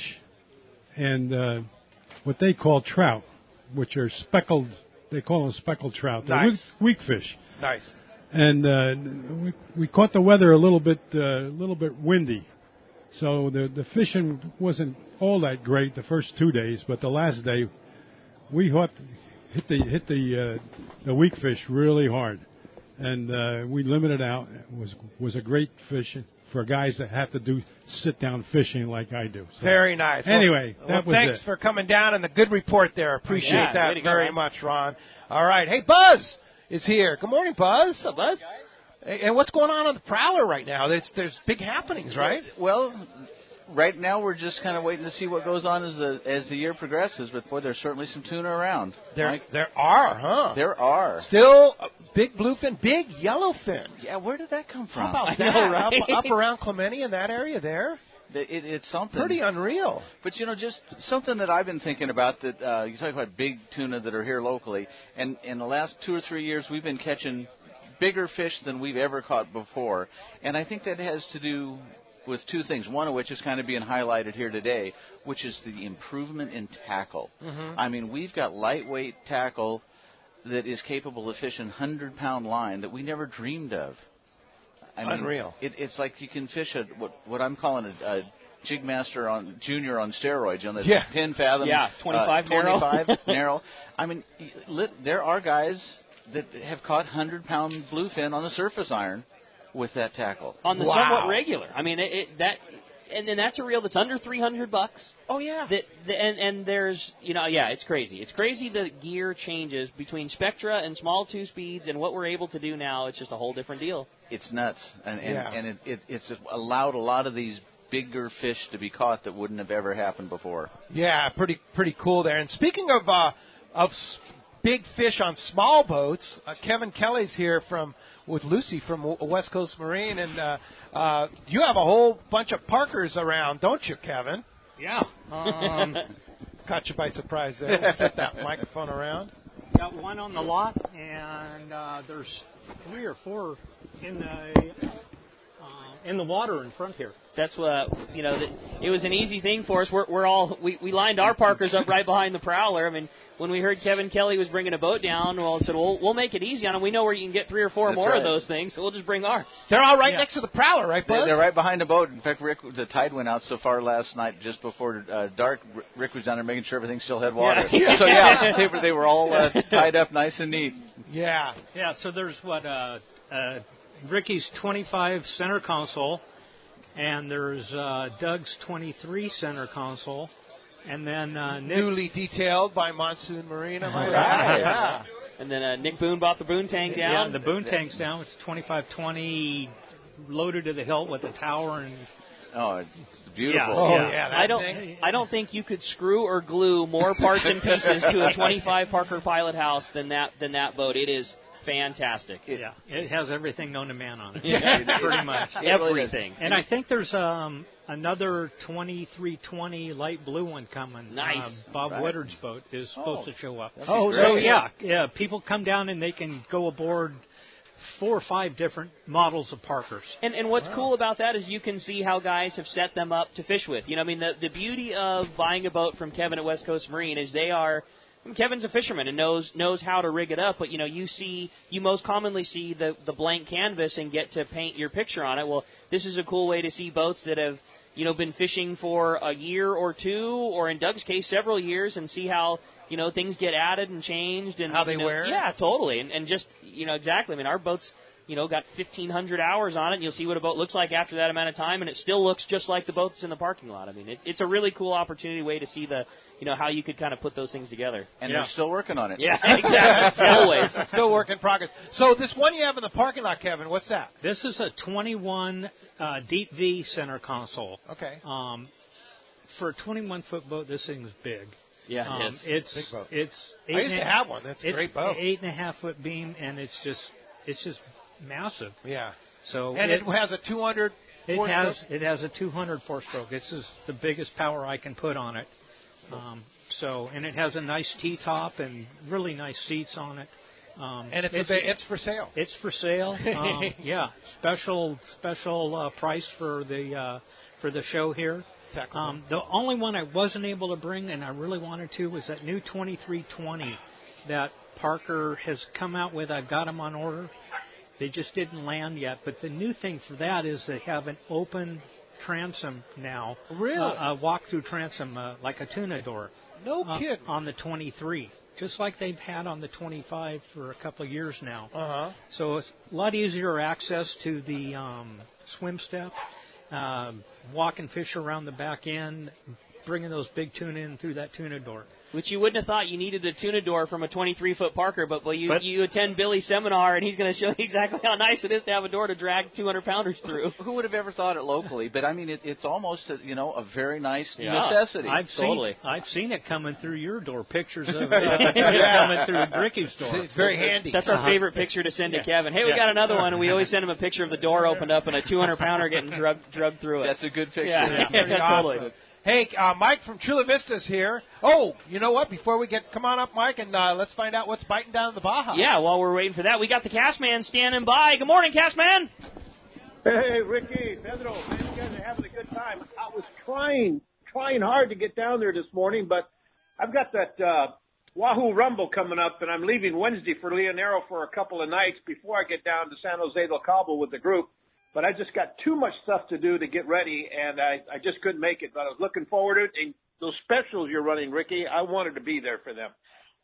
and uh, what they call trout, which are speckled. They call them speckled trout. They're Nice. weak, weak fish. Nice. And uh, we, we caught the weather a little bit, a uh, little bit windy, so the the fishing wasn't all that great the first two days. But the last day, we hit hit the hit the uh, the weak fish really hard, and uh, we limited out. It was was a great fish for guys that have to do sit down fishing like I do. So, Very nice. Anyway, well, that well, was thanks it. for coming down and the good report there. Appreciate Yeah, way that to go, very Ron. much, Ron. All right. Hey, Buzz is here. Good morning, Buzz. What's up, Buzz? Hey, and what's going on on the Prowler right now? There's, there's big happenings, right? Well, right now we're just kind of waiting to see what goes on as the as the year progresses. But boy, there's certainly some tuna around. There, Mike. there are, huh? There are. Still uh, big bluefin, big yellowfin. Yeah, where did that come from? How about I that? know, right? Up, up around Clemente in that area there? It, it, it's something. Pretty unreal. But, you know, just something that I've been thinking about that uh, you talk about big tuna that are here locally. And in the last two or three years, we've been catching bigger fish than we've ever caught before. And I think that has to do with two things, one of which is kind of being highlighted here today, which is the improvement in tackle. Mhm. I mean, we've got lightweight tackle that is capable of fishing one hundred pound line that we never dreamed of. I mean, Unreal. It, it's like you can fish a what, what I'm calling a, a jig master on junior on steroids, on the Yeah. pin fathom, Yeah, twenty-five uh, narrow. twenty-five narrow. I mean, y- lit, there are guys that have caught one hundred pound bluefin on a surface iron with that tackle. On the Wow. somewhat regular. I mean, it, it that, and then that's a reel that's under three hundred bucks. Oh, yeah. That, the, and and there's, you know, yeah, it's crazy. It's crazy the gear changes between Spectra and small two speeds and what we're able to do now. It's just a whole different deal. It's nuts, and and, Yeah. and it, it, it's allowed a lot of these bigger fish to be caught that wouldn't have ever happened before. Yeah, pretty pretty cool there. And speaking of uh, of s- big fish on small boats, uh, Kevin Kelly's here from with Lucy from W- West Coast Marine, and uh, uh, you have a whole bunch of Parkers around, don't you, Kevin? Yeah. Um, Caught you by surprise there. Flip that microphone around. got one on the lot, and uh, there's three or four in the uh, in the water in front here. That's what, you know, the, it was an easy thing for us. We're, we're all, we, we lined our Parkers up right behind the Prowler. I mean, when we heard Kevin Kelly was bringing a boat down, well, I said, well, we'll make it easy on them. We know where you can get three or four That's more right. of those things, so we'll just bring ours. They're all right Yeah. next to the Prowler, right, Buzz? They're, they're right behind the boat. In fact, Rick, the tide went out so far last night, just before uh, dark. R- Rick was down there making sure everything still had water. Yeah. So yeah, they were they were all uh, tied up nice and neat. Yeah. Yeah. So there's what uh, uh, Ricky's twenty-five center console, and there's uh, Doug's twenty-three center console, and then uh, Nick. Newly detailed by Monsoon Marine, am I Right. right? Yeah. And then uh, Nick Boone bought the Boone tank down. Yeah, the boom tank's down. It's twenty-five twenty loaded to the hilt with a tower and Oh, it's beautiful. Yeah. Oh, yeah. yeah, that I don't. thing. I don't think you could screw or glue more parts and pieces to a twenty-five Parker Pilot house than that than that boat. It is fantastic. Yeah, it has everything known to man on it. Yeah. Pretty much Everything. And I think there's um, another twenty-three twenty light blue one coming. Nice. Uh, Bob Right. Woodard's boat is supposed Oh, to show up. Oh, so great. yeah, yeah. People come down and they can go aboard four or five different models of Parkers. And and what's cool about that is you can see how guys have set them up to fish with. You know, I mean, the the beauty of buying a boat from Kevin at West Coast Marine is they are. I mean, Kevin's a fisherman and knows knows how to rig it up, but you know, you see you most commonly see the the blank canvas and get to paint your picture on it. Well, this is a cool way to see boats that have you know been fishing for a year or two, or in Doug's case, several years, and see how you know things get added and changed and How they you know, wear. Yeah, totally, and and just you know exactly. I mean, our boats. You know, got fifteen hundred hours on it, and you'll see what a boat looks like after that amount of time, and it still looks just like the boat that's in the parking lot. I mean, it, it's a really cool opportunity way to see the, you know, how you could kind of put those things together. And yeah. they're still working on it. Yeah, exactly. Always. Still work in progress. So this one you have in the parking lot, Kevin, what's that? This is a twenty-one uh, Deep V center console. Okay. Um, for a twenty-one foot boat, this thing's big. Yeah, um, it is. It's Big boat. it's. Eight I used and to a- have one. That's a it's great boat. Eight and a half foot beam, and it's just it's just massive. Yeah. So And it, it has a two hundred. It has it has a two hundred four stroke. This is the biggest power I can put on it. Um, so and it has a nice T-top and really nice seats on it. Um, And it's a ba- it's for sale. It's for sale. Um, yeah, special special uh, price for the uh, for the show here. Um, the only one I wasn't able to bring, and I really wanted to, was that new twenty-three twenty that Parker has come out with. I've got them on order. They just didn't land yet. But the new thing for that is they have an open transom now. Really? Uh, a walk-through transom, uh, like a tuna door. No uh, kidding. On the twenty-three. Just like they've had on the twenty-five for a couple of years now. Uh-huh. So it's a lot easier access to the um, swim step, um, walk and fish around the back end, bringing those big tuna in through that tuna door. Which you wouldn't have thought you needed a tuna door from a twenty-three foot Parker, but well, you But- you attend Billy's seminar and he's going to show you exactly how nice it is to have a door to drag two hundred pounders through. Who would have ever thought it locally? But I mean, it, it's almost a, you know a very nice Yeah. necessity. I've Totally. seen I've seen it coming through your door. Pictures of it coming through Ricky's door. It's very handy. That's our Uh-huh. favorite picture to send Yeah. to Kevin. Hey, we Yeah. got another one, and we always send him a picture of the door opened up and a two hundred pounder getting drugged drugged through it. That's a good picture. Yeah, Yeah, pretty awesome. totally. Hey, uh, Mike from Chula Vista's here. Oh, you know what? Before we get, come on up, Mike, and uh, let's find out what's biting down in the Baja. Yeah, while we're waiting for that, we got the cast man standing by. Good morning, cast man. Hey, Ricky, Pedro, man, you guys are having a good time. I was trying, trying hard to get down there this morning, but I've got that uh, Wahoo Rumble coming up, and I'm leaving Wednesday for Leonero for a couple of nights before I get down to San Jose del Cabo with the group. But I just got too much stuff to do to get ready, and I, I just couldn't make it. But I was looking forward to it. And those specials you're running, Ricky, I wanted to be there for them.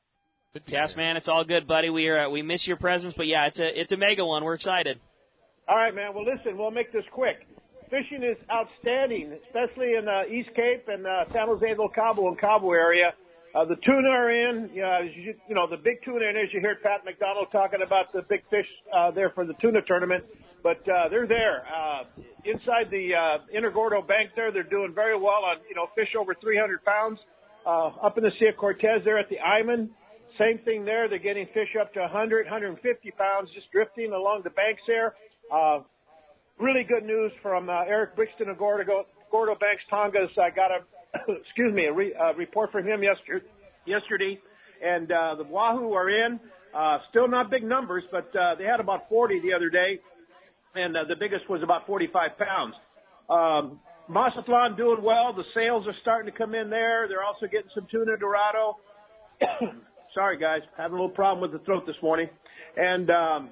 Cast man, it's all good, buddy. We are uh, we miss your presence, but yeah, it's a it's a mega one. We're excited. All right, man. Well, listen, we'll make this quick. Fishing is outstanding, especially in the East Cape and uh, San Jose del Cabo and Cabo area. Uh, the tuna are in, you know, you, you know, the big tuna, and as you heard Pat McDonald talking about the big fish uh, there for the tuna tournament, but uh, they're there. Uh, inside the uh, Intergordo Bank there, they're doing very well on, you know, fish over three hundred pounds. Uh, up in the Sea of Cortez there at the Iman, same thing there. They're getting fish up to one hundred, one hundred fifty pounds just drifting along the banks there. Uh, really good news from uh, Eric Brixton of Gordo, Gordo Banks Tongass. I got a excuse me, a re, uh, report from him yesterday, yesterday, and uh, the Wahoo are in. Uh, still not big numbers, but uh, they had about forty the other day, and uh, the biggest was about forty-five pounds. Um, Mazatlan doing well. The sales are starting to come in there. They're also getting some tuna dorado. Sorry, guys, having a little problem with the throat this morning. And um,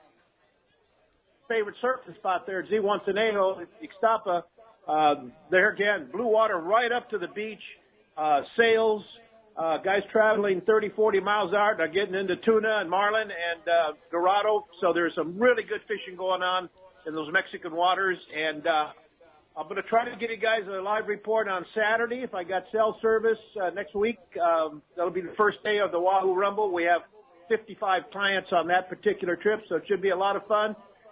favorite surfing spot there, Zihuatanejo, Ixtapa. Uh, there again, blue water right up to the beach, uh, sails, uh, guys traveling thirty, forty miles out are getting into tuna and marlin and, uh, dorado. So there's some really good fishing going on in those Mexican waters. And, uh, I'm going to try to get you guys a live report on Saturday. If I got cell service, uh, next week, um, that'll be the first day of the Wahoo Rumble. We have fifty-five clients on that particular trip, so it should be a lot of fun.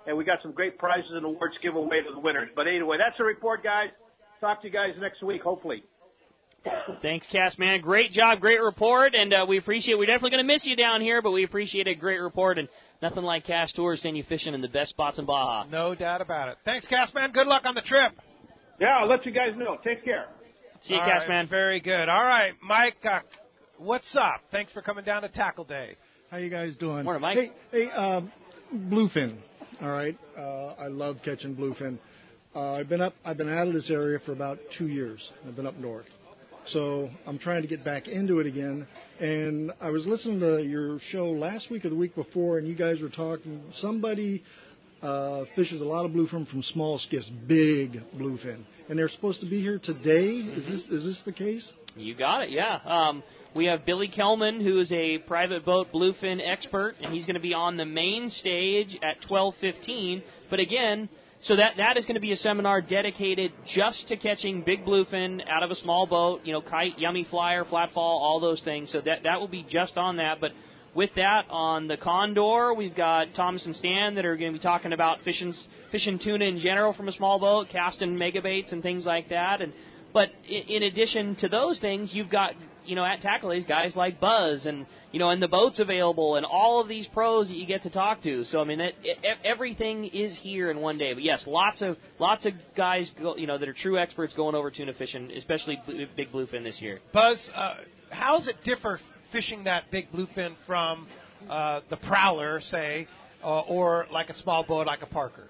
and we got some great prizes and awards giveaway to the winners. But anyway, that's the report, guys. Talk to you guys next week, hopefully. Thanks, Cass, man. Great job, great report, and uh, we appreciate it. We're definitely going to miss you down here, but we appreciate a great report, and nothing like Cass Tours sending you fishing in the best spots in Baja. No doubt about it. Thanks, Cass, man. Good luck on the trip. Yeah, I'll let you guys know. Take care. See you, All Cass, right, man. Very good. All right, Mike, uh, what's up? Thanks for coming down to Tackle Day. How you guys doing? Morning, Mike. Hey, hey uh, bluefin. All right, uh, I love catching bluefin. Uh, I've been up. I've been out of this area for about two years. I've been up north, so I'm trying to get back into it again. And I was listening to your show last week or the week before, and you guys were talking. Somebody uh, fishes a lot of bluefin from small skiffs, big bluefin, and they're supposed to be here today. Mm-hmm. Is this is this the case? You got it, yeah. Um, we have Billy Kelman, who is a private boat bluefin expert, and he's going to be on the main stage at twelve fifteen. But again, so that that is going to be a seminar dedicated just to catching big bluefin out of a small boat, you know, kite, yummy flyer, flat fall, all those things. So that that will be just on that. But with that, on the Condor, we've got Thomas and Stan that are going to be talking about fishing fishing tuna in general from a small boat, casting mega baits and things like that. And But in addition to those things, you've got, you know, at Tackle Days, guys like Buzz and, you know, and the boats available and all of these pros that you get to talk to. So, I mean, it, it, everything is here in one day. But, yes, lots of lots of guys, go, you know, that are true experts going over tuna fishing, especially big bluefin this year. Buzz, uh, how does it differ fishing that big bluefin from uh, the Prowler, say, uh, or like a small boat like a Parker?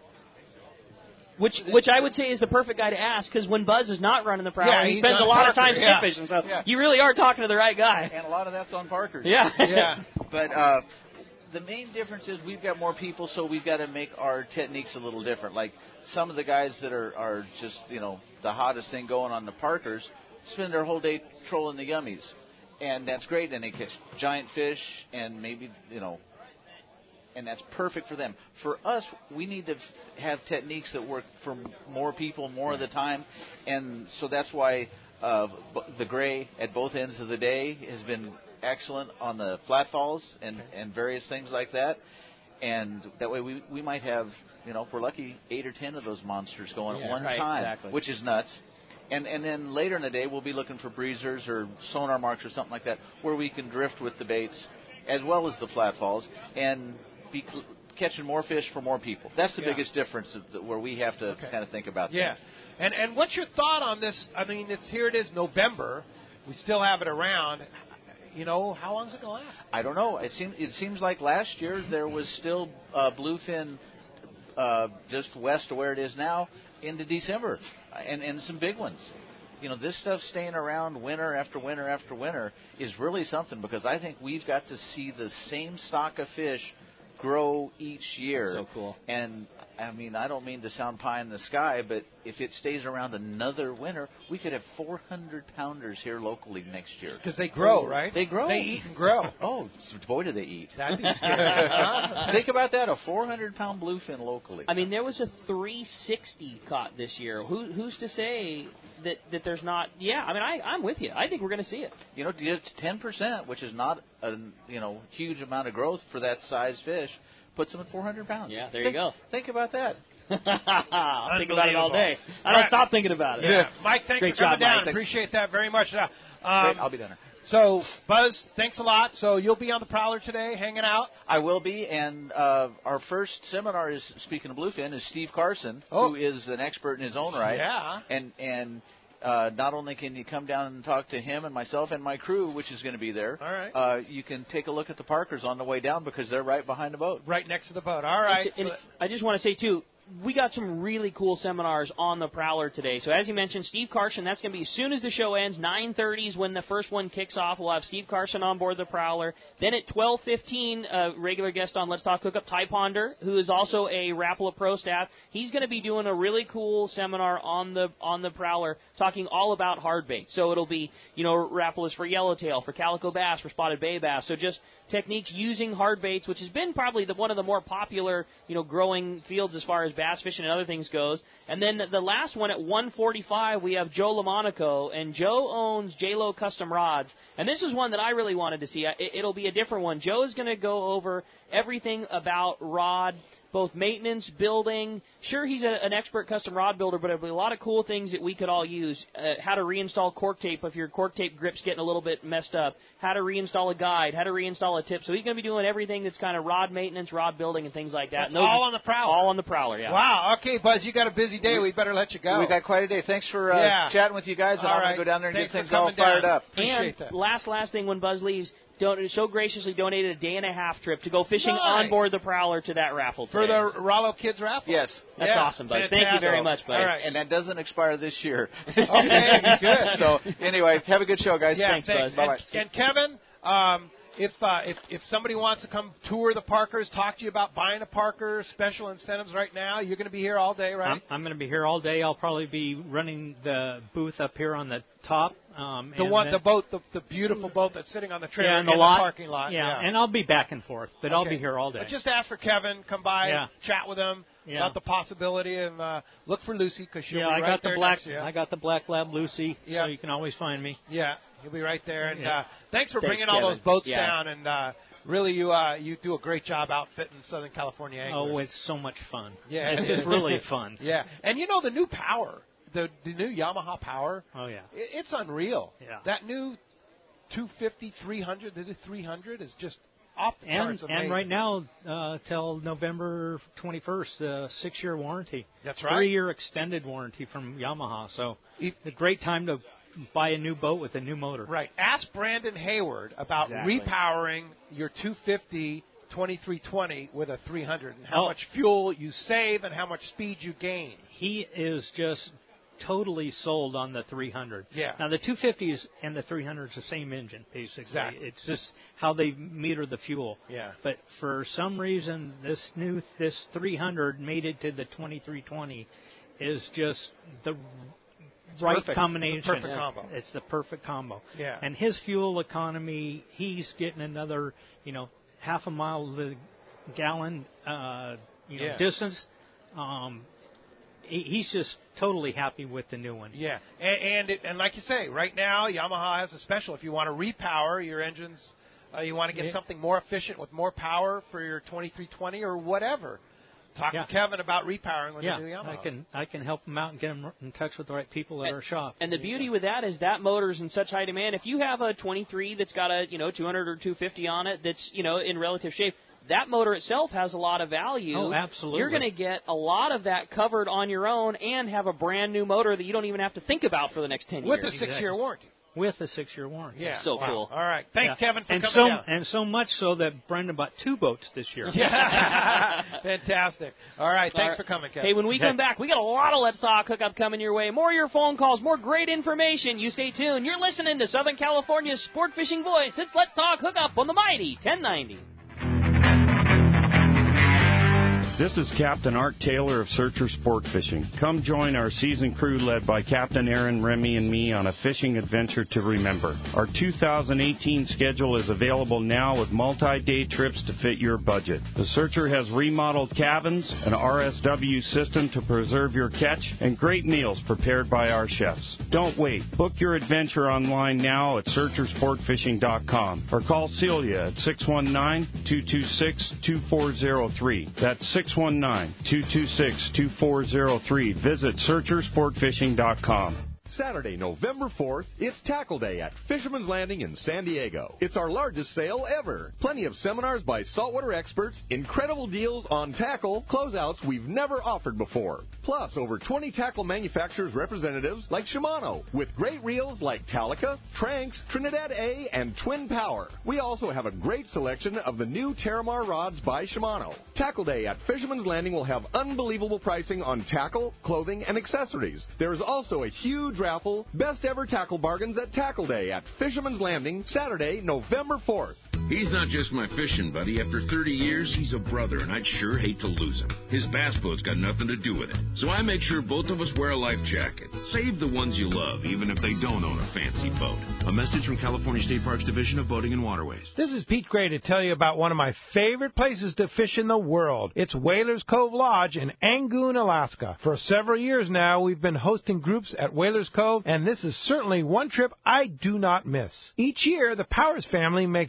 Which which I would say is the perfect guy to ask, because when Buzz is not running the Prowler, yeah, he spends a lot Parker, of time yeah. stick fishing. So yeah. you really are talking to the right guy. And a lot of that's on Parker's. Yeah. yeah. But uh, the main difference is we've got more people, so we've got to make our techniques a little different. Like some of the guys that are, are just, you know, the hottest thing going on the Parkers spend their whole day trolling the yummies. And that's great, and they catch giant fish and maybe, you know, and that's perfect for them. For us, we need to have techniques that work for more people more of the time, and so that's why uh, the gray at both ends of the day has been excellent on the flat falls and, and various things like that. And that way we, we might have, you know, if we're lucky, eight or ten of those monsters going yeah, at one right, time, exactly. which is nuts. And and then later in the day, we'll be looking for breezers or sonar marks or something like that, where we can drift with the baits as well as the flat falls and be catching more fish for more people. That's the yeah. biggest difference where we have to okay. kind of think about yeah. things. And and what's your thought on this? I mean, it's here it is November. We still have it around. You know, how long is it going to last? I don't know. It seems it seems like last year there was still uh, bluefin uh, just west of where it is now into December, and and some big ones. You know, this stuff staying around winter after winter after winter is really something, because I think we've got to see the same stock of fish grow each year. So cool. And I mean, I don't mean to sound pie in the sky, but if it stays around another winter, we could have four hundred pounders here locally next year. Because they grow, right? They grow. They eat and grow. Oh, boy, do they eat. That'd be scary. Think about that, a four hundred pound bluefin locally. I mean, there was a three sixty caught this year. Who, who's to say that, that there's not? Yeah, I mean, I, I'm with you. I think we're going to see it. You know, ten percent, which is not a you know huge amount of growth for that size fish, puts them at four hundred pounds. Yeah, there think, you go. Think about that. I'll think about it all day. I don't right. stop thinking about it. Yeah. Mike, thanks Great for coming job, down. Mike. Appreciate that very much. Uh, um, Great. I'll be done. So, Buzz, thanks a lot. So you'll be on the Prowler today, hanging out? I will be, and uh, our first seminar is, speaking of bluefin, is Steve Carson, oh. who is an expert in his own right. Yeah. And and uh, not only can you come down and talk to him and myself and my crew, which is going to be there, all right. uh, you can take a look at the Parkers on the way down, because they're right behind the boat. Right next to the boat. All right. And so I just want to say, too, we got some really cool seminars on the Prowler today. So as you mentioned, Steve Carson, that's going to be as soon as the show ends. nine thirty is when the first one kicks off. We'll have Steve Carson on board the Prowler. Then at twelve fifteen, a regular guest on Let's Talk Hookup, Ty Ponder, who is also a Rapala Pro staff. He's going to be doing a really cool seminar on the on the Prowler, talking all about hard bait. So it'll be, you know, Rapalas for yellowtail, for calico bass, for spotted bay bass. So just techniques using hard baits, which has been probably the, one of the more popular, you know, growing fields as far as bass fishing and other things goes. And then the last one at one forty-five, we have Joe LaMonaco, and Joe owns J-Lo Custom Rods. And this is one that I really wanted to see. It, it'll be a different one. Joe is going to go over everything about rod both maintenance, building. Sure, he's a, an expert custom rod builder, but there'll be a lot of cool things that we could all use. Uh, how to reinstall cork tape if your cork tape grip's getting a little bit messed up. How to reinstall a guide. How to reinstall a tip. So he's going to be doing everything that's kind of rod maintenance, rod building, and things like that. That's and those all are, on the Prowler. All on the Prowler, yeah. Wow. Okay, Buzz, you got a busy day. We better let you go. We've got quite a day. Thanks for uh, Yeah. chatting with you guys, and All I'm right. going to go down there and Thanks get things for all coming fired down. up. Appreciate And that. last, last thing, when Buzz leaves, don- so graciously donated a day and a half trip to go fishing Nice. on board the Prowler to that raffle For today. the Rollo Kids raffle? Yes. That's Yeah. awesome, Buzz. Thank you Fantastic. very much, Buzz. All right. And that doesn't expire this year. Okay, good. So, anyway, have a good show, guys. Yeah, Thanks, Buzz. Bye-bye. And, and Kevin, um, if, uh, if if somebody wants to come tour the Parkers, talk to you about buying a Parker, special incentives right now, you're going to be here all day, right? I'm, I'm going to be here all day. I'll probably be running the booth up here on the top. Um, the and one, then, the boat, the, the beautiful boat that's sitting on the trailer yeah, in in the, the lot, parking lot. Yeah, Yeah, and I'll be back and forth, but I'll Okay. be here all day. But just ask for Kevin, come by, Yeah. chat with him Yeah. about the possibility, and uh, look for Lucy because she'll yeah, be I right got there the black. next to you. I got the black lab Lucy, Yeah. so you can always find me. Yeah, he'll be right there. And Yeah. uh, thanks for Thanks, bringing all Kevin. those boats Yeah. down. And uh, really, you uh, you do a great job outfitting Southern California anglers. Oh, it's so much fun. Yeah, it's it just is. really fun. Yeah, and you know the new power, the the new Yamaha power. Oh yeah, i- it's unreal. Yeah. That new two fifty, three hundred, the three hundred is just off the And charts. Amazing. and right now, uh, till November twenty-first, uh, six-year warranty. That's right. Three-year extended warranty from Yamaha. So It- a great time to buy a new boat with a new motor. Right. Ask Brandon Hayward about Exactly. repowering your two fifty twenty-three twenty with a three hundred and how Oh. much fuel you save and how much speed you gain. He is just totally sold on the three hundred. Yeah. Now the two fifties and the three hundred is the same engine, basically. Exactly. It's just how they meter the fuel. Yeah. But for some reason, this new this three hundred made it to the twenty-three twenty is just the right perfect. combination. It's the perfect combo. It's the perfect combo. Yeah. And his fuel economy, he's getting another, you know, half a mile to the gallon, uh, you know, Yeah. distance. Um, he, he's just totally happy with the new one. Yeah, and and, it, and like you say, right now Yamaha has a special. If you want to repower your engines, uh, you want to get Yeah. something more efficient with more power for your twenty-three twenty or whatever. Talk Yeah. to Kevin about repowering with Yeah, the new Yamaha. I can I can help him out and get him in touch with the right people at our shop. And the beauty with that is that motor's in such high demand. If you have a twenty-three that's got a you know two hundred or two fifty on it, that's you know in relative shape, that motor itself has a lot of value. Oh, absolutely. You're going to get a lot of that covered on your own and have a brand new motor that you don't even have to think about for the next ten with years. a six-year warranty. With a six-year warranty. Yeah, So wow. cool. All right, thanks, Yeah. Kevin, for and coming so, down. And so much so that Brendan bought two boats this year. Yeah, fantastic. All right, thanks All right. for coming, Kevin. Hey, when we come back, we got a lot of Let's Talk Hookup coming your way. More of your phone calls, more great information. You stay tuned. You're listening to Southern California's sport fishing voice. It's Let's Talk Hookup on the mighty ten ninety. This is Captain Art Taylor of Searcher Sport Fishing. Come join our season crew led by Captain Aaron, Remy, and me on a fishing adventure to remember. Our two thousand eighteen schedule is available now with multi-day trips to fit your budget. The Searcher has remodeled cabins, an R S W system to preserve your catch, and great meals prepared by our chefs. Don't wait. Book your adventure online now at searcher sport fishing dot com or call Celia at six one nine, two two six, two four zero three. That's six one nine, two two six, two four zero three. Visit searcher sport fishing dot com. Saturday, November fourth, it's Tackle Day at Fisherman's Landing in San Diego. It's our largest sale ever. Plenty of seminars by saltwater experts, incredible deals on tackle, closeouts we've never offered before. Plus, over twenty tackle manufacturers representatives like Shimano, with great reels like Talica, Tranx, Trinidad A, and Twin Power. We also have a great selection of the new Terramar rods by Shimano. Tackle Day at Fisherman's Landing will have unbelievable pricing on tackle, clothing, and accessories. There is also a huge raffle, best ever tackle bargains at Tackle Day at Fisherman's Landing, Saturday, November fourth. He's not just my fishing buddy. After thirty years, he's a brother, and I'd sure hate to lose him. His bass boat's got nothing to do with it. So I make sure both of us wear a life jacket. Save the ones you love, even if they don't own a fancy boat. A message from California State Parks Division of Boating and Waterways. This is Pete Gray to tell you about one of my favorite places to fish in the world. It's Whalers Cove Lodge in Angoon, Alaska. For several years now, we've been hosting groups at Whalers Cove, and this is certainly one trip I do not miss. Each year, the Powers family makes great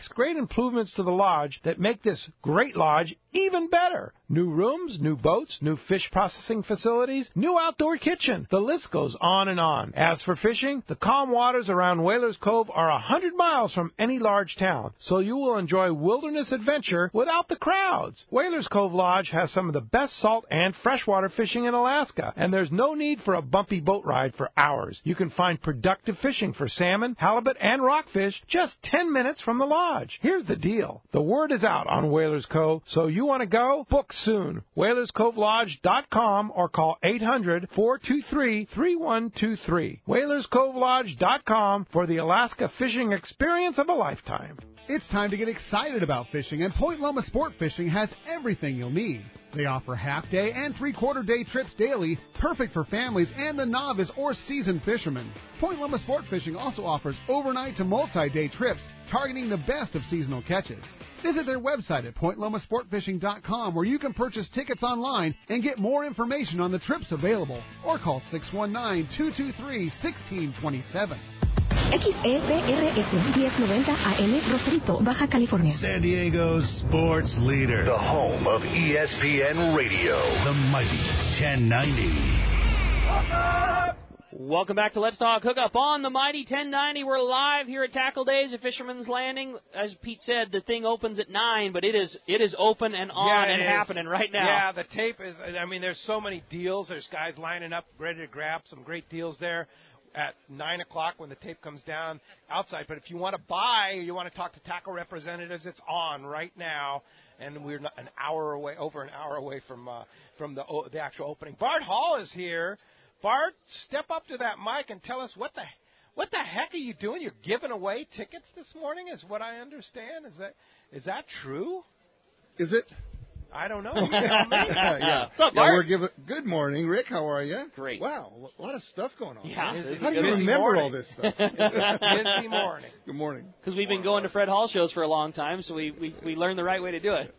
improvements to the lodge that make this great lodge even better. New rooms, new boats, new fish processing facilities, new outdoor kitchen. The list goes on and on. As for fishing, the calm waters around Whalers Cove are one hundred miles from any large town, so you will enjoy wilderness adventure without the crowds. Whalers Cove Lodge has some of the best salt and freshwater fishing in Alaska, and there's no need for a bumpy boat ride for hours. You can find productive fishing for salmon, halibut, and rockfish just ten minutes from the lodge. Here's the deal. The word is out on Whalers Cove, so you want to go? Book soon. Whalers Cove Lodge dot com or call eight hundred, four two three, three one two three. Whalers Cove Lodge dot com for the Alaska fishing experience of a lifetime. It's time to get excited about fishing, and Point Loma Sport Fishing has everything you'll need. They offer half-day and three-quarter day trips daily, perfect for families and the novice or seasoned fishermen. Point Loma Sport Fishing also offers overnight to multi-day trips, targeting the best of seasonal catches. Visit their website at point loma sport fishing dot com, where you can purchase tickets online and get more information on the trips available, or call six one nine, two two three, one six two seven. X E P R S ten ninety A M, Rosarito, Baja California. San Diego's sports leader. The home of E S P N Radio. The mighty ten ninety. Welcome back to Let's Talk Hookup on the mighty ten ninety. We're live here at Tackle Days at Fisherman's Landing. As Pete said, the thing opens at nine, but it is it is open and on yeah, and is. happening right now. Yeah, the tape is, I mean, there's so many deals. There's guys lining up ready to grab some great deals there at nine o'clock when the tape comes down outside. But if you want to buy or you want to talk to tackle representatives, it's on right now. And we're not an hour away, over an hour away from uh, from the the actual opening. Bart Hall is here. Bart, step up to that mic and tell us what the what the heck are you doing? You're giving away tickets this morning, is what I understand. Is that is that true? Is it? I don't know. You tell me. yeah, yeah. What's up, Bart? Yeah, we're giving. Good morning, Rick. How are you? Great. Wow, a lot of stuff going on. Yeah. Huh? How do you remember morning. all this stuff? Busy morning. Good morning. Because we've been going to Fred Hall shows for a long time, so we, we, we learned the right way to do it.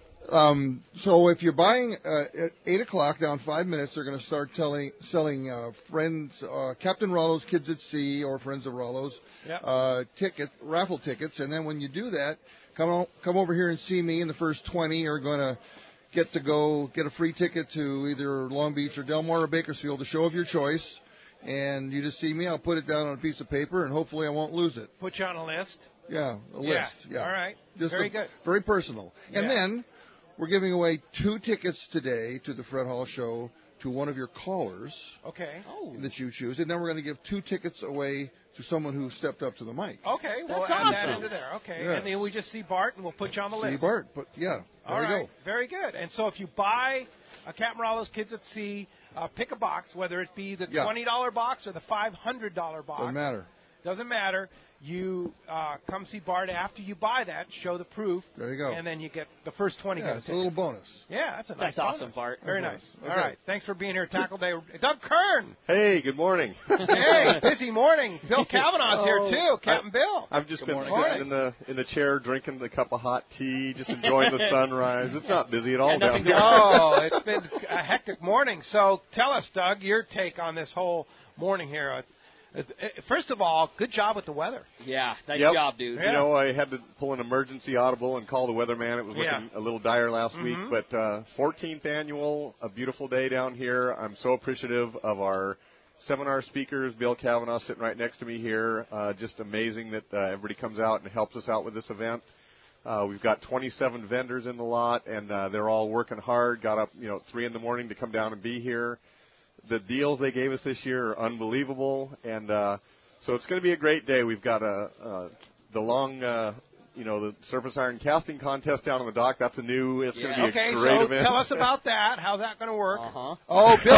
Um, so if you're buying uh, at eight o'clock, down five minutes, they're going to start telling, selling uh, friends, uh, Captain Rollo's Kids at Sea or Friends of Rollo's Yep. uh, ticket, raffle tickets. And then when you do that, come on, come over here and see me. And the first twenty are going to get to go get a free ticket to either Long Beach or Del Mar or Bakersfield, the show of your choice. And you just see me. I'll put it down on a piece of paper, and hopefully I won't lose it. Put you on a list. Yeah, a list. Yeah. Yeah. All right. Just Very a, good. Very personal. And Yeah. then we're giving away two tickets today to the Fred Hall Show to one of your callers Okay. Oh. that you choose. And then we're going to give two tickets away to someone who stepped up to the mic. Okay. We'll That's add that awesome. into there. Okay. Yeah. And then we just see Bart, and we'll put you on the See list. Bart. But yeah, there All we right. go. Very good. And so if you buy a Captain Rollo's Kids at Sea, uh, pick a box, whether it be the Yeah. twenty dollars box or the five hundred dollars box. Doesn't matter. Doesn't matter. You uh, come see Bart after you buy that, show the proof, There you go. and then you get the first twenty. Yeah, get a it's a ticket. little bonus. Yeah, that's a nice That's awesome, bonus. Bart. Very Okay. nice. Okay. All right. Thanks for being here, Tackle Day. Doug Kern. Hey, good morning. Hey, busy morning. Bill Kavanaugh's here, Oh, too. Captain I, Bill. I've just Good been morning. sitting in the in the chair drinking the cup of hot tea, just enjoying the sunrise. It's not busy at all Yeah, down here. Oh, it's been a hectic morning. So tell us, Doug, your take on this whole morning here. Uh, uh, First of all, good job with the weather. Yeah, nice Yep. job, dude. You know, I had to pull an emergency audible and call the weatherman. It was looking Yeah. a little dire last Mhm. week, but uh, fourteenth annual, a beautiful day down here. I'm so appreciative of our seminar speakers. Bill Kavanaugh sitting right next to me here. Uh, just amazing that uh, everybody comes out and helps us out with this event. Uh, we've got twenty-seven vendors in the lot, and uh, they're all working hard. Got up, you know, at three in the morning to come down and be here. The deals they gave us this year are unbelievable, and uh, so it's going to be a great day. We've got a, uh, the long, uh, you know, the surface iron casting contest down on the dock. That's a new. It's going to be Okay, a great so event. tell us about that. How's that going to work? Uh-huh. Oh, Bill.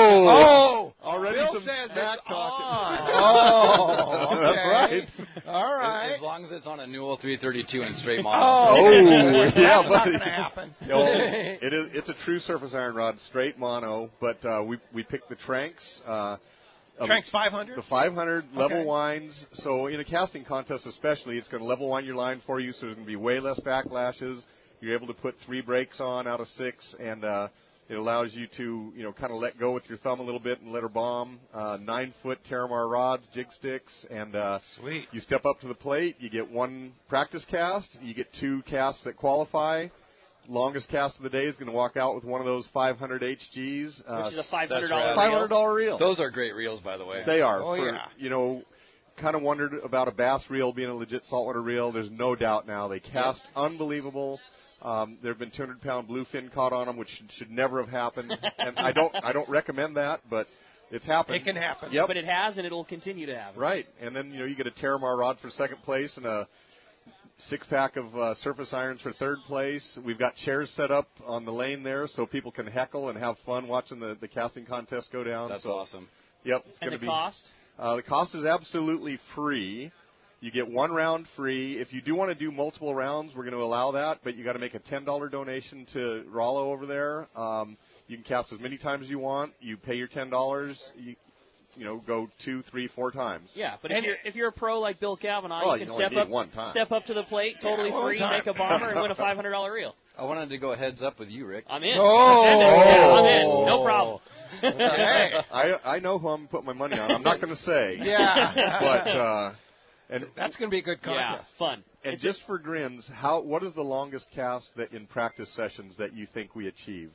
Oh! oh, Already Bill some says smack it's talking. on. Oh, okay. That's right. All right. As long as it's on a Newell three thirty-two and straight model. Oh, Oh, that's yeah, not buddy. going to happen. You know, it is. It's a true surface iron rod, straight mono. But uh, we we picked the Tranks. Uh, um, Tranks five hundred? The five hundred level Okay. winds. So in a casting contest, especially, it's going to level wind your line for you. So there's going to be way less backlashes. You're able to put three brakes on out of six, and uh, It allows you to, you know, kind of let go with your thumb a little bit and let her bomb. Uh, nine-foot Terramar rods, jig sticks, and uh, Sweet. You step up to the plate. You get one practice cast. You get two casts that qualify. Longest cast of the day is going to walk out with one of those five hundred H Gs. Uh, Which is a five hundred dollars reel. five hundred dollars reel. Those are great reels, by the way. They are. Oh, for, yeah. You know, kind of wondered about a bass reel being a legit saltwater reel. There's no doubt now. They cast yep. unbelievable. Um, there have been two hundred pound bluefin caught on them, which should, should never have happened. And I don't, I don't recommend that, but it's happened. It can happen. Yep. But it has, and it will continue to happen. Right. And then, you know, you get a Terramar rod for second place and a six-pack of uh, surface irons for third place. We've got chairs set up on the lane there so people can heckle and have fun watching the, the casting contest go down. That's so, awesome. Yep. It's and gonna the be, cost? Uh, the cost is absolutely free. You get one round free. If you do want to do multiple rounds, we're going to allow that, but you got to make a ten dollars donation to Rollo over there. Um, you can cast as many times as you want. You pay your ten dollars. You, you know, go two, three, four times. Yeah, but if you're if you're a pro like Bill Kavanaugh, well, you can you step up one time. step up to the plate, totally yeah, free, make a bomber, and win a five hundred dollars reel. I wanted to go heads up with you, Rick. I'm in. Oh, yeah, I'm in. No problem. Hey. I I know who I'm putting my money on. I'm not going to say. Yeah. But uh, and that's going to be a good contest. Yeah, fun. And it's just for grins, how what is the longest cast that in practice sessions that you think we achieved?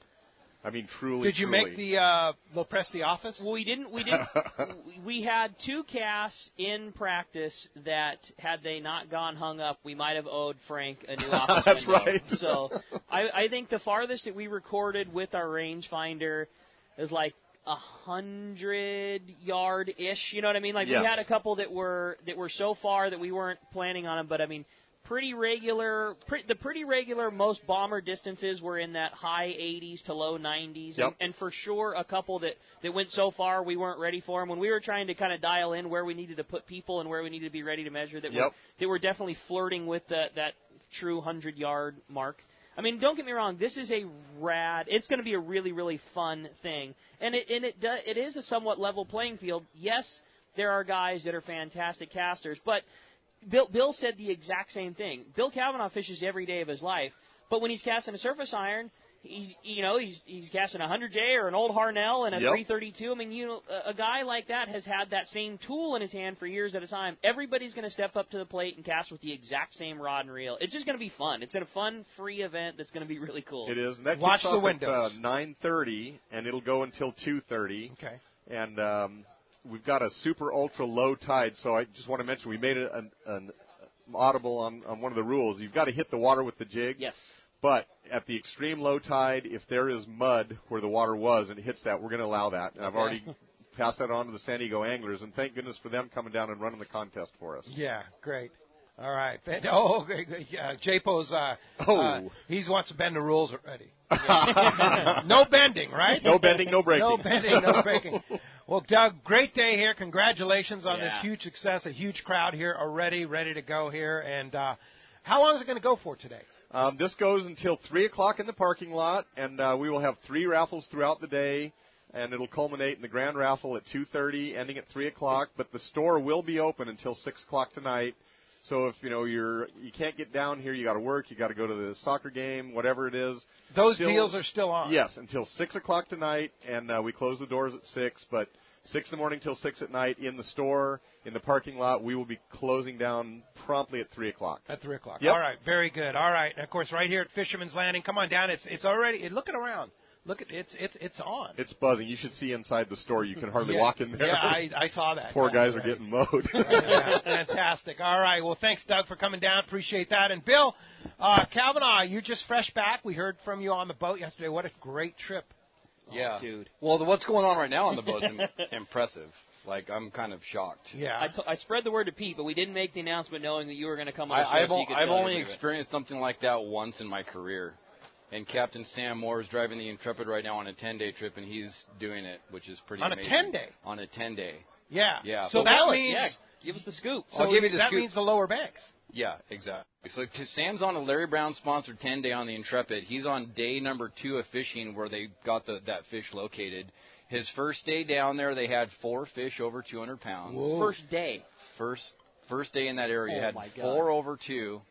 I mean, truly. Did you truly. make the uh, Lopresti office? Well, we didn't. We didn't. We had two casts in practice that, had they not gone hung up, we might have owed Frank a new office That's window. right. So I, I think the farthest that we recorded with our rangefinder is like a hundred yard ish. You know what I mean? Like yes. we had a couple that were that were so far that we weren't planning on them, but I mean. Pretty regular, pre- the pretty regular most bomber distances were in that high eighties to low nineties, yep. and, and for sure a couple that, that went so far we weren't ready for them. When we were trying to kind of dial in where we needed to put people and where we needed to be ready to measure, that yep. were that were definitely flirting with the, that true hundred yard mark. I mean, don't get me wrong. This is a rad. It's going to be a really, really fun thing, and it and it do, it is a somewhat level playing field. Yes, there are guys that are fantastic casters, but Bill, Bill said the exact same thing. Bill Kavanaugh fishes every day of his life, but when he's casting a surface iron, he's you know he's he's casting a hundred J or an old Harnell and a yep. three thirty-two. I mean, you know, a, a guy like that has had that same tool in his hand for years at a time. Everybody's going to step up to the plate and cast with the exact same rod and reel. It's just going to be fun. It's a fun, free event that's going to be really cool. It is. And that Watch kicks the off windows. At, uh, nine thirty, and it'll go until two thirty. Okay. And um, we've got a super ultra low tide, so I just want to mention we made it an, an audible on, on one of the rules. You've got to hit the water with the jig. Yes. But at the extreme low tide, if there is mud where the water was and it hits that, we're going to allow that. And I've already passed that on to the San Diego anglers, and thank goodness for them coming down and running the contest for us. Yeah, great. All right. Oh, uh, J-Po's, uh, oh. uh, he wants to bend the rules already. No bending, right? No bending, no breaking. No bending, no breaking. Well, Doug, great day here. Congratulations on yeah. this huge success. A huge crowd here already, ready to go here. And uh, how long is it going to go for today? Um, this goes until three o'clock in the parking lot, and uh, we will have three raffles throughout the day, and it'll culminate in the grand raffle at two thirty, ending at three o'clock. But the store will be open until six o'clock tonight. So if you know you're you can't get down here, you got to work, you got to go to the soccer game, whatever it is. Those still, deals are still on. Yes, until six o'clock tonight, and uh, we close the doors at six. But six in the morning till six at night in the store, in the parking lot. We will be closing down promptly at three o'clock. At three o'clock. Yep. All right, very good. All right, and of course, right here at Fisherman's Landing. Come on down. It's it's already looking around. Look at it's it's it's on. It's buzzing. You should see inside the store. You can hardly yeah. walk in there. Yeah, I, I saw that. Poor yeah, guys right. are getting mowed. Yeah, fantastic. All right. Well, thanks, Doug, for coming down. Appreciate that. And Bill uh, Kavanaugh, you're just fresh back. We heard from you on the boat yesterday. What a great trip. Yeah, oh, dude. Well, the, what's going on right now on the boat is impressive. Like, I'm kind of shocked. Yeah. I, t- I spread the word to Pete, but we didn't make the announcement knowing that you were going to come on the show. I, I've so o- you could I've tell only everybody. experienced something like that once in my career. And Captain Sam Moore is driving the Intrepid right now on a ten-day trip, and he's doing it, which is pretty on amazing. On a ten-day? On a ten-day. Yeah. Yeah. So but that Tell us, means... yeah, give us the scoop. So I'll give you the that scoop. means the lower banks. Yeah, exactly. So t- Sam's on a Larry Brown sponsored ten-day on the Intrepid. He's on day number two of fishing where they got the, that fish located. His first day down there, they had four fish over two hundred pounds. Whoa. First day. First first day in that area, Oh, had my God. four over two.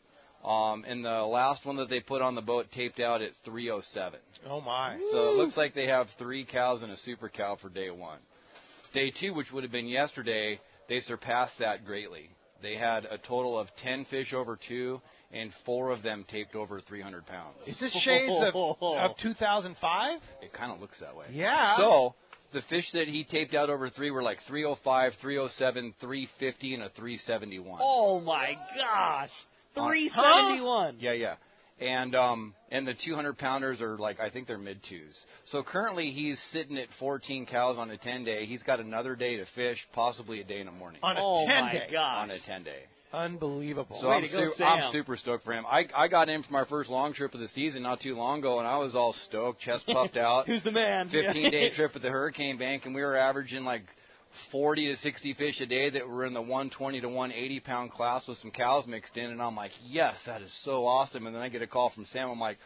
Um, and the last one that they put on the boat taped out at three oh seven. Oh, my. So it looks like they have three cows and a super cow for day one. Day two, which would have been yesterday, they surpassed that greatly. They had a total of ten fish over two, and four of them taped over three hundred pounds. Is this shades of, of two thousand five? It kind of looks that way. Yeah. So the fish that he taped out over three were like three oh five, three oh seven, three fifty, and a three seventy-one. Oh, my gosh. three seventy-one. Huh? Yeah, yeah. And um and the two hundred pounders are like, I think they're mid twos. So currently he's sitting at fourteen cows on a ten day. He's got another day to fish, possibly a day in the morning. On a oh ten my day. Gosh. On a ten day. Unbelievable. So Way I'm, to go, su- Sam. I'm super stoked for him. I I got in for my first long trip of the season not too long ago, and I was all stoked, chest puffed out. Who's the man? fifteen day trip at the Hurricane Bank, and we were averaging like forty to sixty fish a day that were in the one twenty to one eighty pound class with some cows mixed in, and I'm like, yes, that is so awesome. And then I get a call from Sam. I'm like,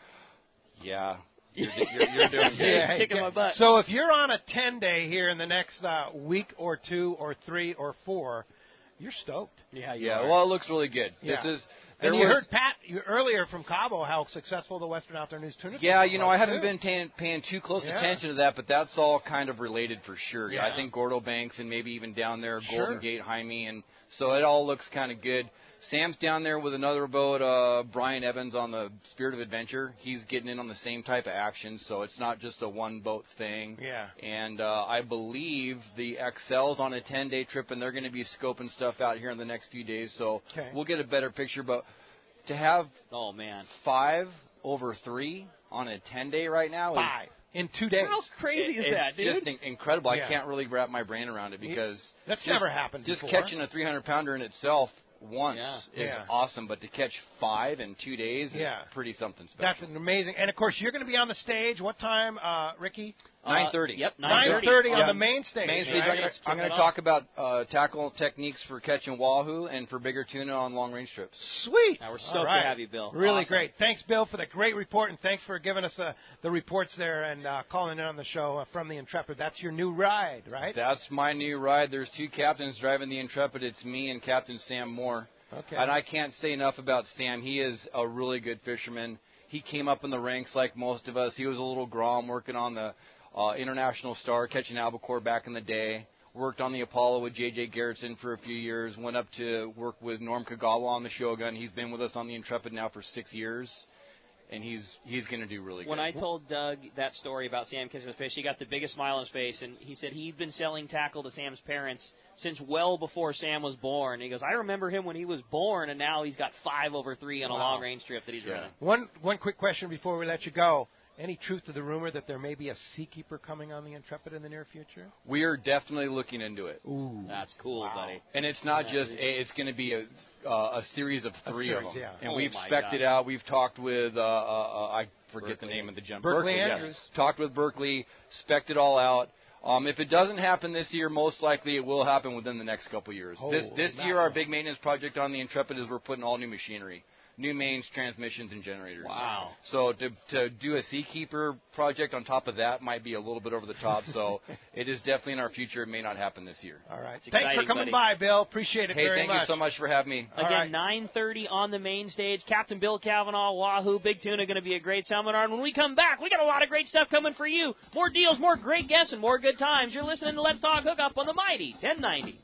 yeah, you're, you're, you're doing good. Yeah, Kicking my butt. So if you're on a ten day here in the next uh, week or two or three or four, you're stoked. Yeah, you Yeah, are. well, it looks really good. Yeah. This is there And you was, heard Pat you, earlier from Cabo how successful the Western Outdoor News tuna. Yeah, fishing you know, was, I haven't too. been paying, paying too close Yeah. attention to that, but that's all kind of related for sure. Yeah. I think Gordo Banks and maybe even down there, Sure. Golden Gate, Jaime, and so it all looks kind of good. Sam's down there with another boat, uh, Brian Evans on the Spirit of Adventure. He's getting in on the same type of action, so it's not just a one-boat thing. Yeah. And uh, I believe the X L's on a ten day trip, and they're going to be scoping stuff out here in the next few days, so Okay. we'll get a better picture. But to have Oh, man. five over three on a ten day right now is Five in two days. How crazy is it's that, dude? just in- incredible. Yeah. I can't really wrap my brain around it because That's just, never happened Just before. catching a three hundred pounder in itself once Yeah. is Yeah. awesome, but to catch five in two days Yeah. is pretty something special. That's an amazing. And, of course, you're going to be on the stage. What time, uh, Ricky? nine thirty. Uh, yep, nine nine thirty Yeah. on the main stage. Main stage. right? I'm gonna, I'm gonna talk about uh, tackle techniques for catching wahoo and for bigger tuna on long range trips. Sweet. Now, we're All stoked right. to have you, Bill. Really Awesome. great. Thanks, Bill, for the great report, and thanks for giving us the, the reports there and uh, calling in on the show uh, from the Intrepid. That's your new ride, right? That's my new ride. There's two captains driving the Intrepid. It's me and Captain Sam Moore. Okay. And I can't say enough about Sam. He is a really good fisherman. He came up in the ranks like most of us. He was a little grom working on the uh, International Star, catching albacore back in the day. Worked on the Apollo with J J Garrettson for a few years. Went up to work with Norm Kagawa on the Shogun. He's been with us on the Intrepid now for six years. And he's he's going to do really good. When I told Doug that story about Sam catching the fish, he got the biggest smile on his face, and he said he'd been selling tackle to Sam's parents since well before Sam was born. He goes, I remember him when he was born, and now he's got five over three on a Wow. long-range trip that he's Yeah. running. One one quick question before we let you go. Any truth to the rumor that there may be a seakeeper coming on the Intrepid in the near future? We are definitely looking into it. Ooh. That's cool, buddy. And it's not Yeah, just dude. a, it's going to be a uh, a series of A three series, of them. yeah. And Oh we've my spec'd God. it out. We've talked with uh, uh, uh, I forget the name of the gentleman. Berkeley yes. Andrews. Talked with Berkeley, spec'd it all out. Um, if it doesn't happen this year, most likely it will happen within the next couple years. this Holy this year, mackerel. our big maintenance project on the Intrepid is we're putting all new machinery. New mains, transmissions, and generators. Wow. So to to do a Seakeeper project on top of that might be a little bit over the top. So it is definitely in our future. It may not happen this year. All right. It's Thanks for exciting, coming buddy. by, Bill. Appreciate it Hey, very thank much. you so much for having me. All Again, right. nine thirty on the main stage. Captain Bill Cavanaugh, Wahoo, Big Tuna, going to be a great seminar. And when we come back, we got a lot of great stuff coming for you. More deals, more great guests, and more good times. You're listening to Let's Talk Hookup on the Mighty ten ninety.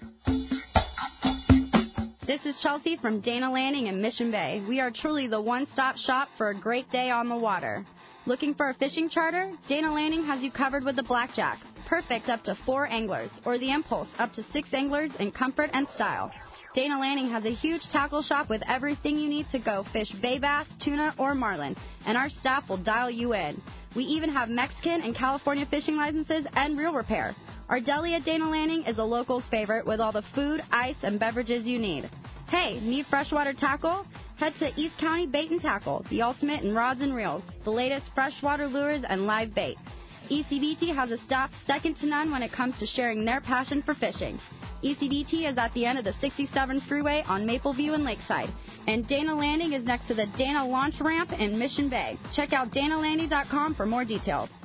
This is Chelsea from Dana Landing in Mission Bay. We are truly the one-stop shop for a great day on the water. Looking for a fishing charter? Dana Landing has you covered with the Blackjack. Perfect up to four anglers, or the Impulse up to six anglers in comfort and style. Dana Landing has a huge tackle shop with everything you need to go fish bay bass, tuna, or marlin, and our staff will dial you in. We even have Mexican and California fishing licenses and reel repair. Our deli at Dana Landing is a local's favorite with all the food, ice, and beverages you need. Hey, need freshwater tackle? Head to East County Bait and Tackle, the ultimate in rods and reels, the latest freshwater lures and live bait. E C B T has a staff second to none when it comes to sharing their passion for fishing. E C B T is at the end of the sixty-seven freeway on Mapleview and Lakeside, and Dana Landing is next to the Dana Launch Ramp in Mission Bay. Check out dana landing dot com for more details.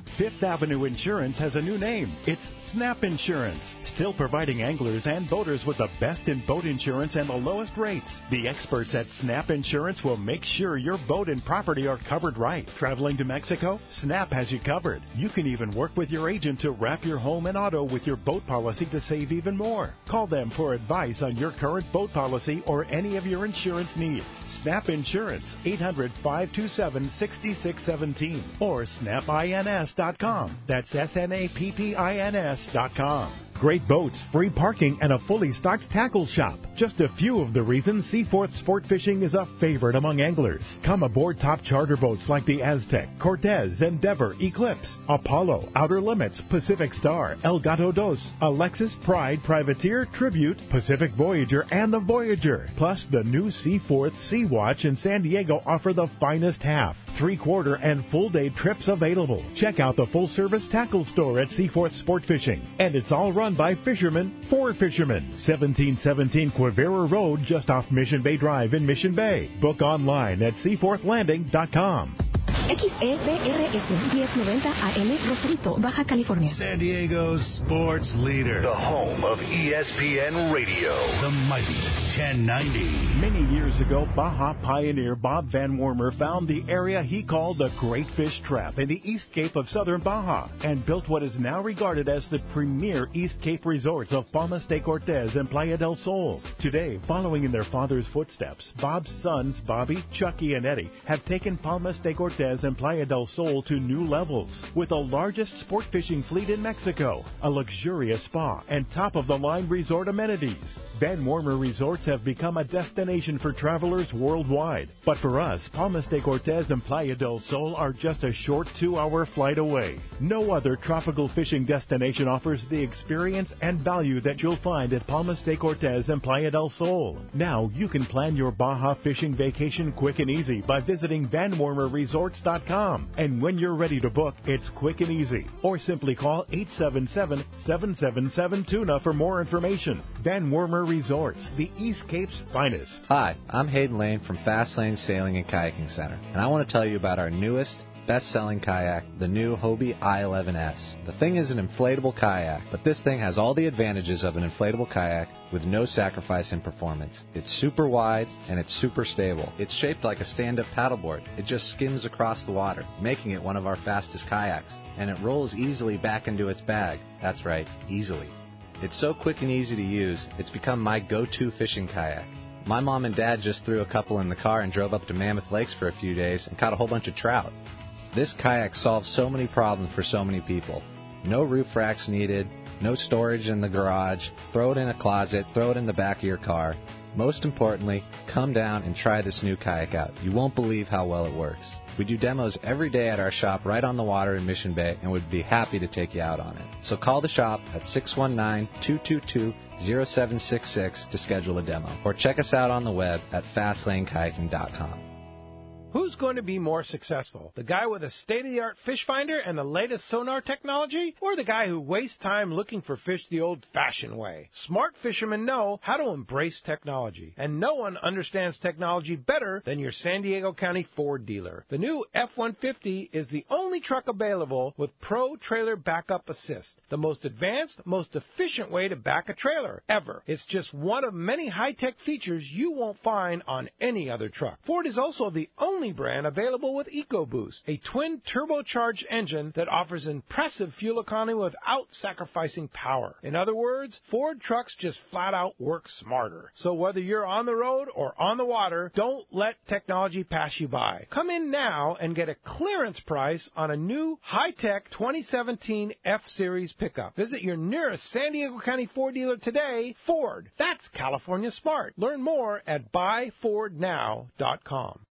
Fifth Avenue Insurance has a new name. It's Snap Insurance, still providing anglers and boaters with the best in boat insurance and the lowest rates. The experts at Snap Insurance will make sure your boat and property are covered right. Traveling to Mexico? Snap has you covered. You can even work with your agent to wrap your home and auto with your boat policy to save even more. Call them for advice on your current boat policy or any of your insurance needs. Snap Insurance, eight hundred, five two seven, six six one seven or snap ins dot com. That's S N A P P I N S dot com. Great boats, free parking, and a fully stocked tackle shop. Just a few of the reasons Seaforth Sport Fishing is a favorite among anglers. Come aboard top charter boats like the Aztec, Cortez, Endeavor, Eclipse, Apollo, Outer Limits, Pacific Star, El Gato Dos, Alexis, Pride, Privateer, Tribute, Pacific Voyager, and the Voyager. Plus, the new Seaforth Sea Watch in San Diego offer the finest half, three-quarter, and full-day trips available. Check out the full-service tackle store at Seaforth Sport Fishing. And it's all run by fishermen for fishermen. seventeen seventeen Quivira Road, just off Mission Bay Drive in Mission Bay. Book online at seaforth landing dot com. X E B R S diez noventa A M Rosarito, Baja California. San Diego's sports leader. The home of E S P N Radio. The mighty ten ninety. Many years ago, Baja pioneer Bob Van Wormer found the area he called the Great Fish Trap in the East Cape of southern Baja and built what is now regarded as the premier East Cape resorts of Palmas de Cortez and Playa del Sol. Today, following in their father's footsteps, Bob's sons, Bobby, Chucky, and Eddie, have taken Palmas de Cortez and Playa del Sol to new levels with the largest sport fishing fleet in Mexico, a luxurious spa, and top-of-the-line resort amenities. Van Wormer Resorts have become a destination for travelers worldwide. But for us, Palmas de Cortez and Playa del Sol are just a short two-hour flight away. No other tropical fishing destination offers the experience and value that you'll find at Palmas de Cortez and Playa del Sol. Now you can plan your Baja fishing vacation quick and easy by visiting van wormer resorts dot com. And when you're ready to book, it's quick and easy. Or simply call eight seven seven, seven seven seven, tuna for more information. Van Wormer Resorts, the East Cape's finest. Hi, I'm Hayden Lane from Fast Lane Sailing and Kayaking Center, and I want to tell you about our newest, best-selling kayak, the new Hobie I eleven S. The thing is an inflatable kayak, but this thing has all the advantages of an inflatable kayak with no sacrifice in performance. It's super wide and it's super stable. It's shaped like a stand-up paddleboard. It just skims across the water, making it one of our fastest kayaks, and it rolls easily back into its bag. That's right, easily. It's so quick and easy to use, it's become my go-to fishing kayak. My mom and dad just threw a couple in the car and drove up to Mammoth Lakes for a few days and caught a whole bunch of trout. This kayak solves so many problems for so many people. No roof racks needed, no storage in the garage, throw it in a closet, throw it in the back of your car. Most importantly, come down and try this new kayak out. You won't believe how well it works. We do demos every day at our shop right on the water in Mission Bay and would be happy to take you out on it. So call the shop at six one nine, two two two, zero seven six six to schedule a demo. Or check us out on the web at fast lane kayaking dot com. Who's going to be more successful? The guy with a state-of-the-art fish finder and the latest sonar technology? Or the guy who wastes time looking for fish the old-fashioned way? Smart fishermen know how to embrace technology. And no one understands technology better than your San Diego County Ford dealer. The new F one fifty is the only truck available with Pro Trailer Backup Assist, the most advanced, most efficient way to back a trailer ever. It's just one of many high-tech features you won't find on any other truck. Ford is also the only brand available with EcoBoost, a twin turbocharged engine that offers impressive fuel economy without sacrificing power. In other words, Ford trucks just flat out work smarter. So whether you're on the road or on the water, don't let technology pass you by. Come in now and get a clearance price on a new high-tech twenty seventeen F-Series pickup. Visit your nearest San Diego County Ford dealer today. Ford, that's California smart. Learn more at buy ford now dot com.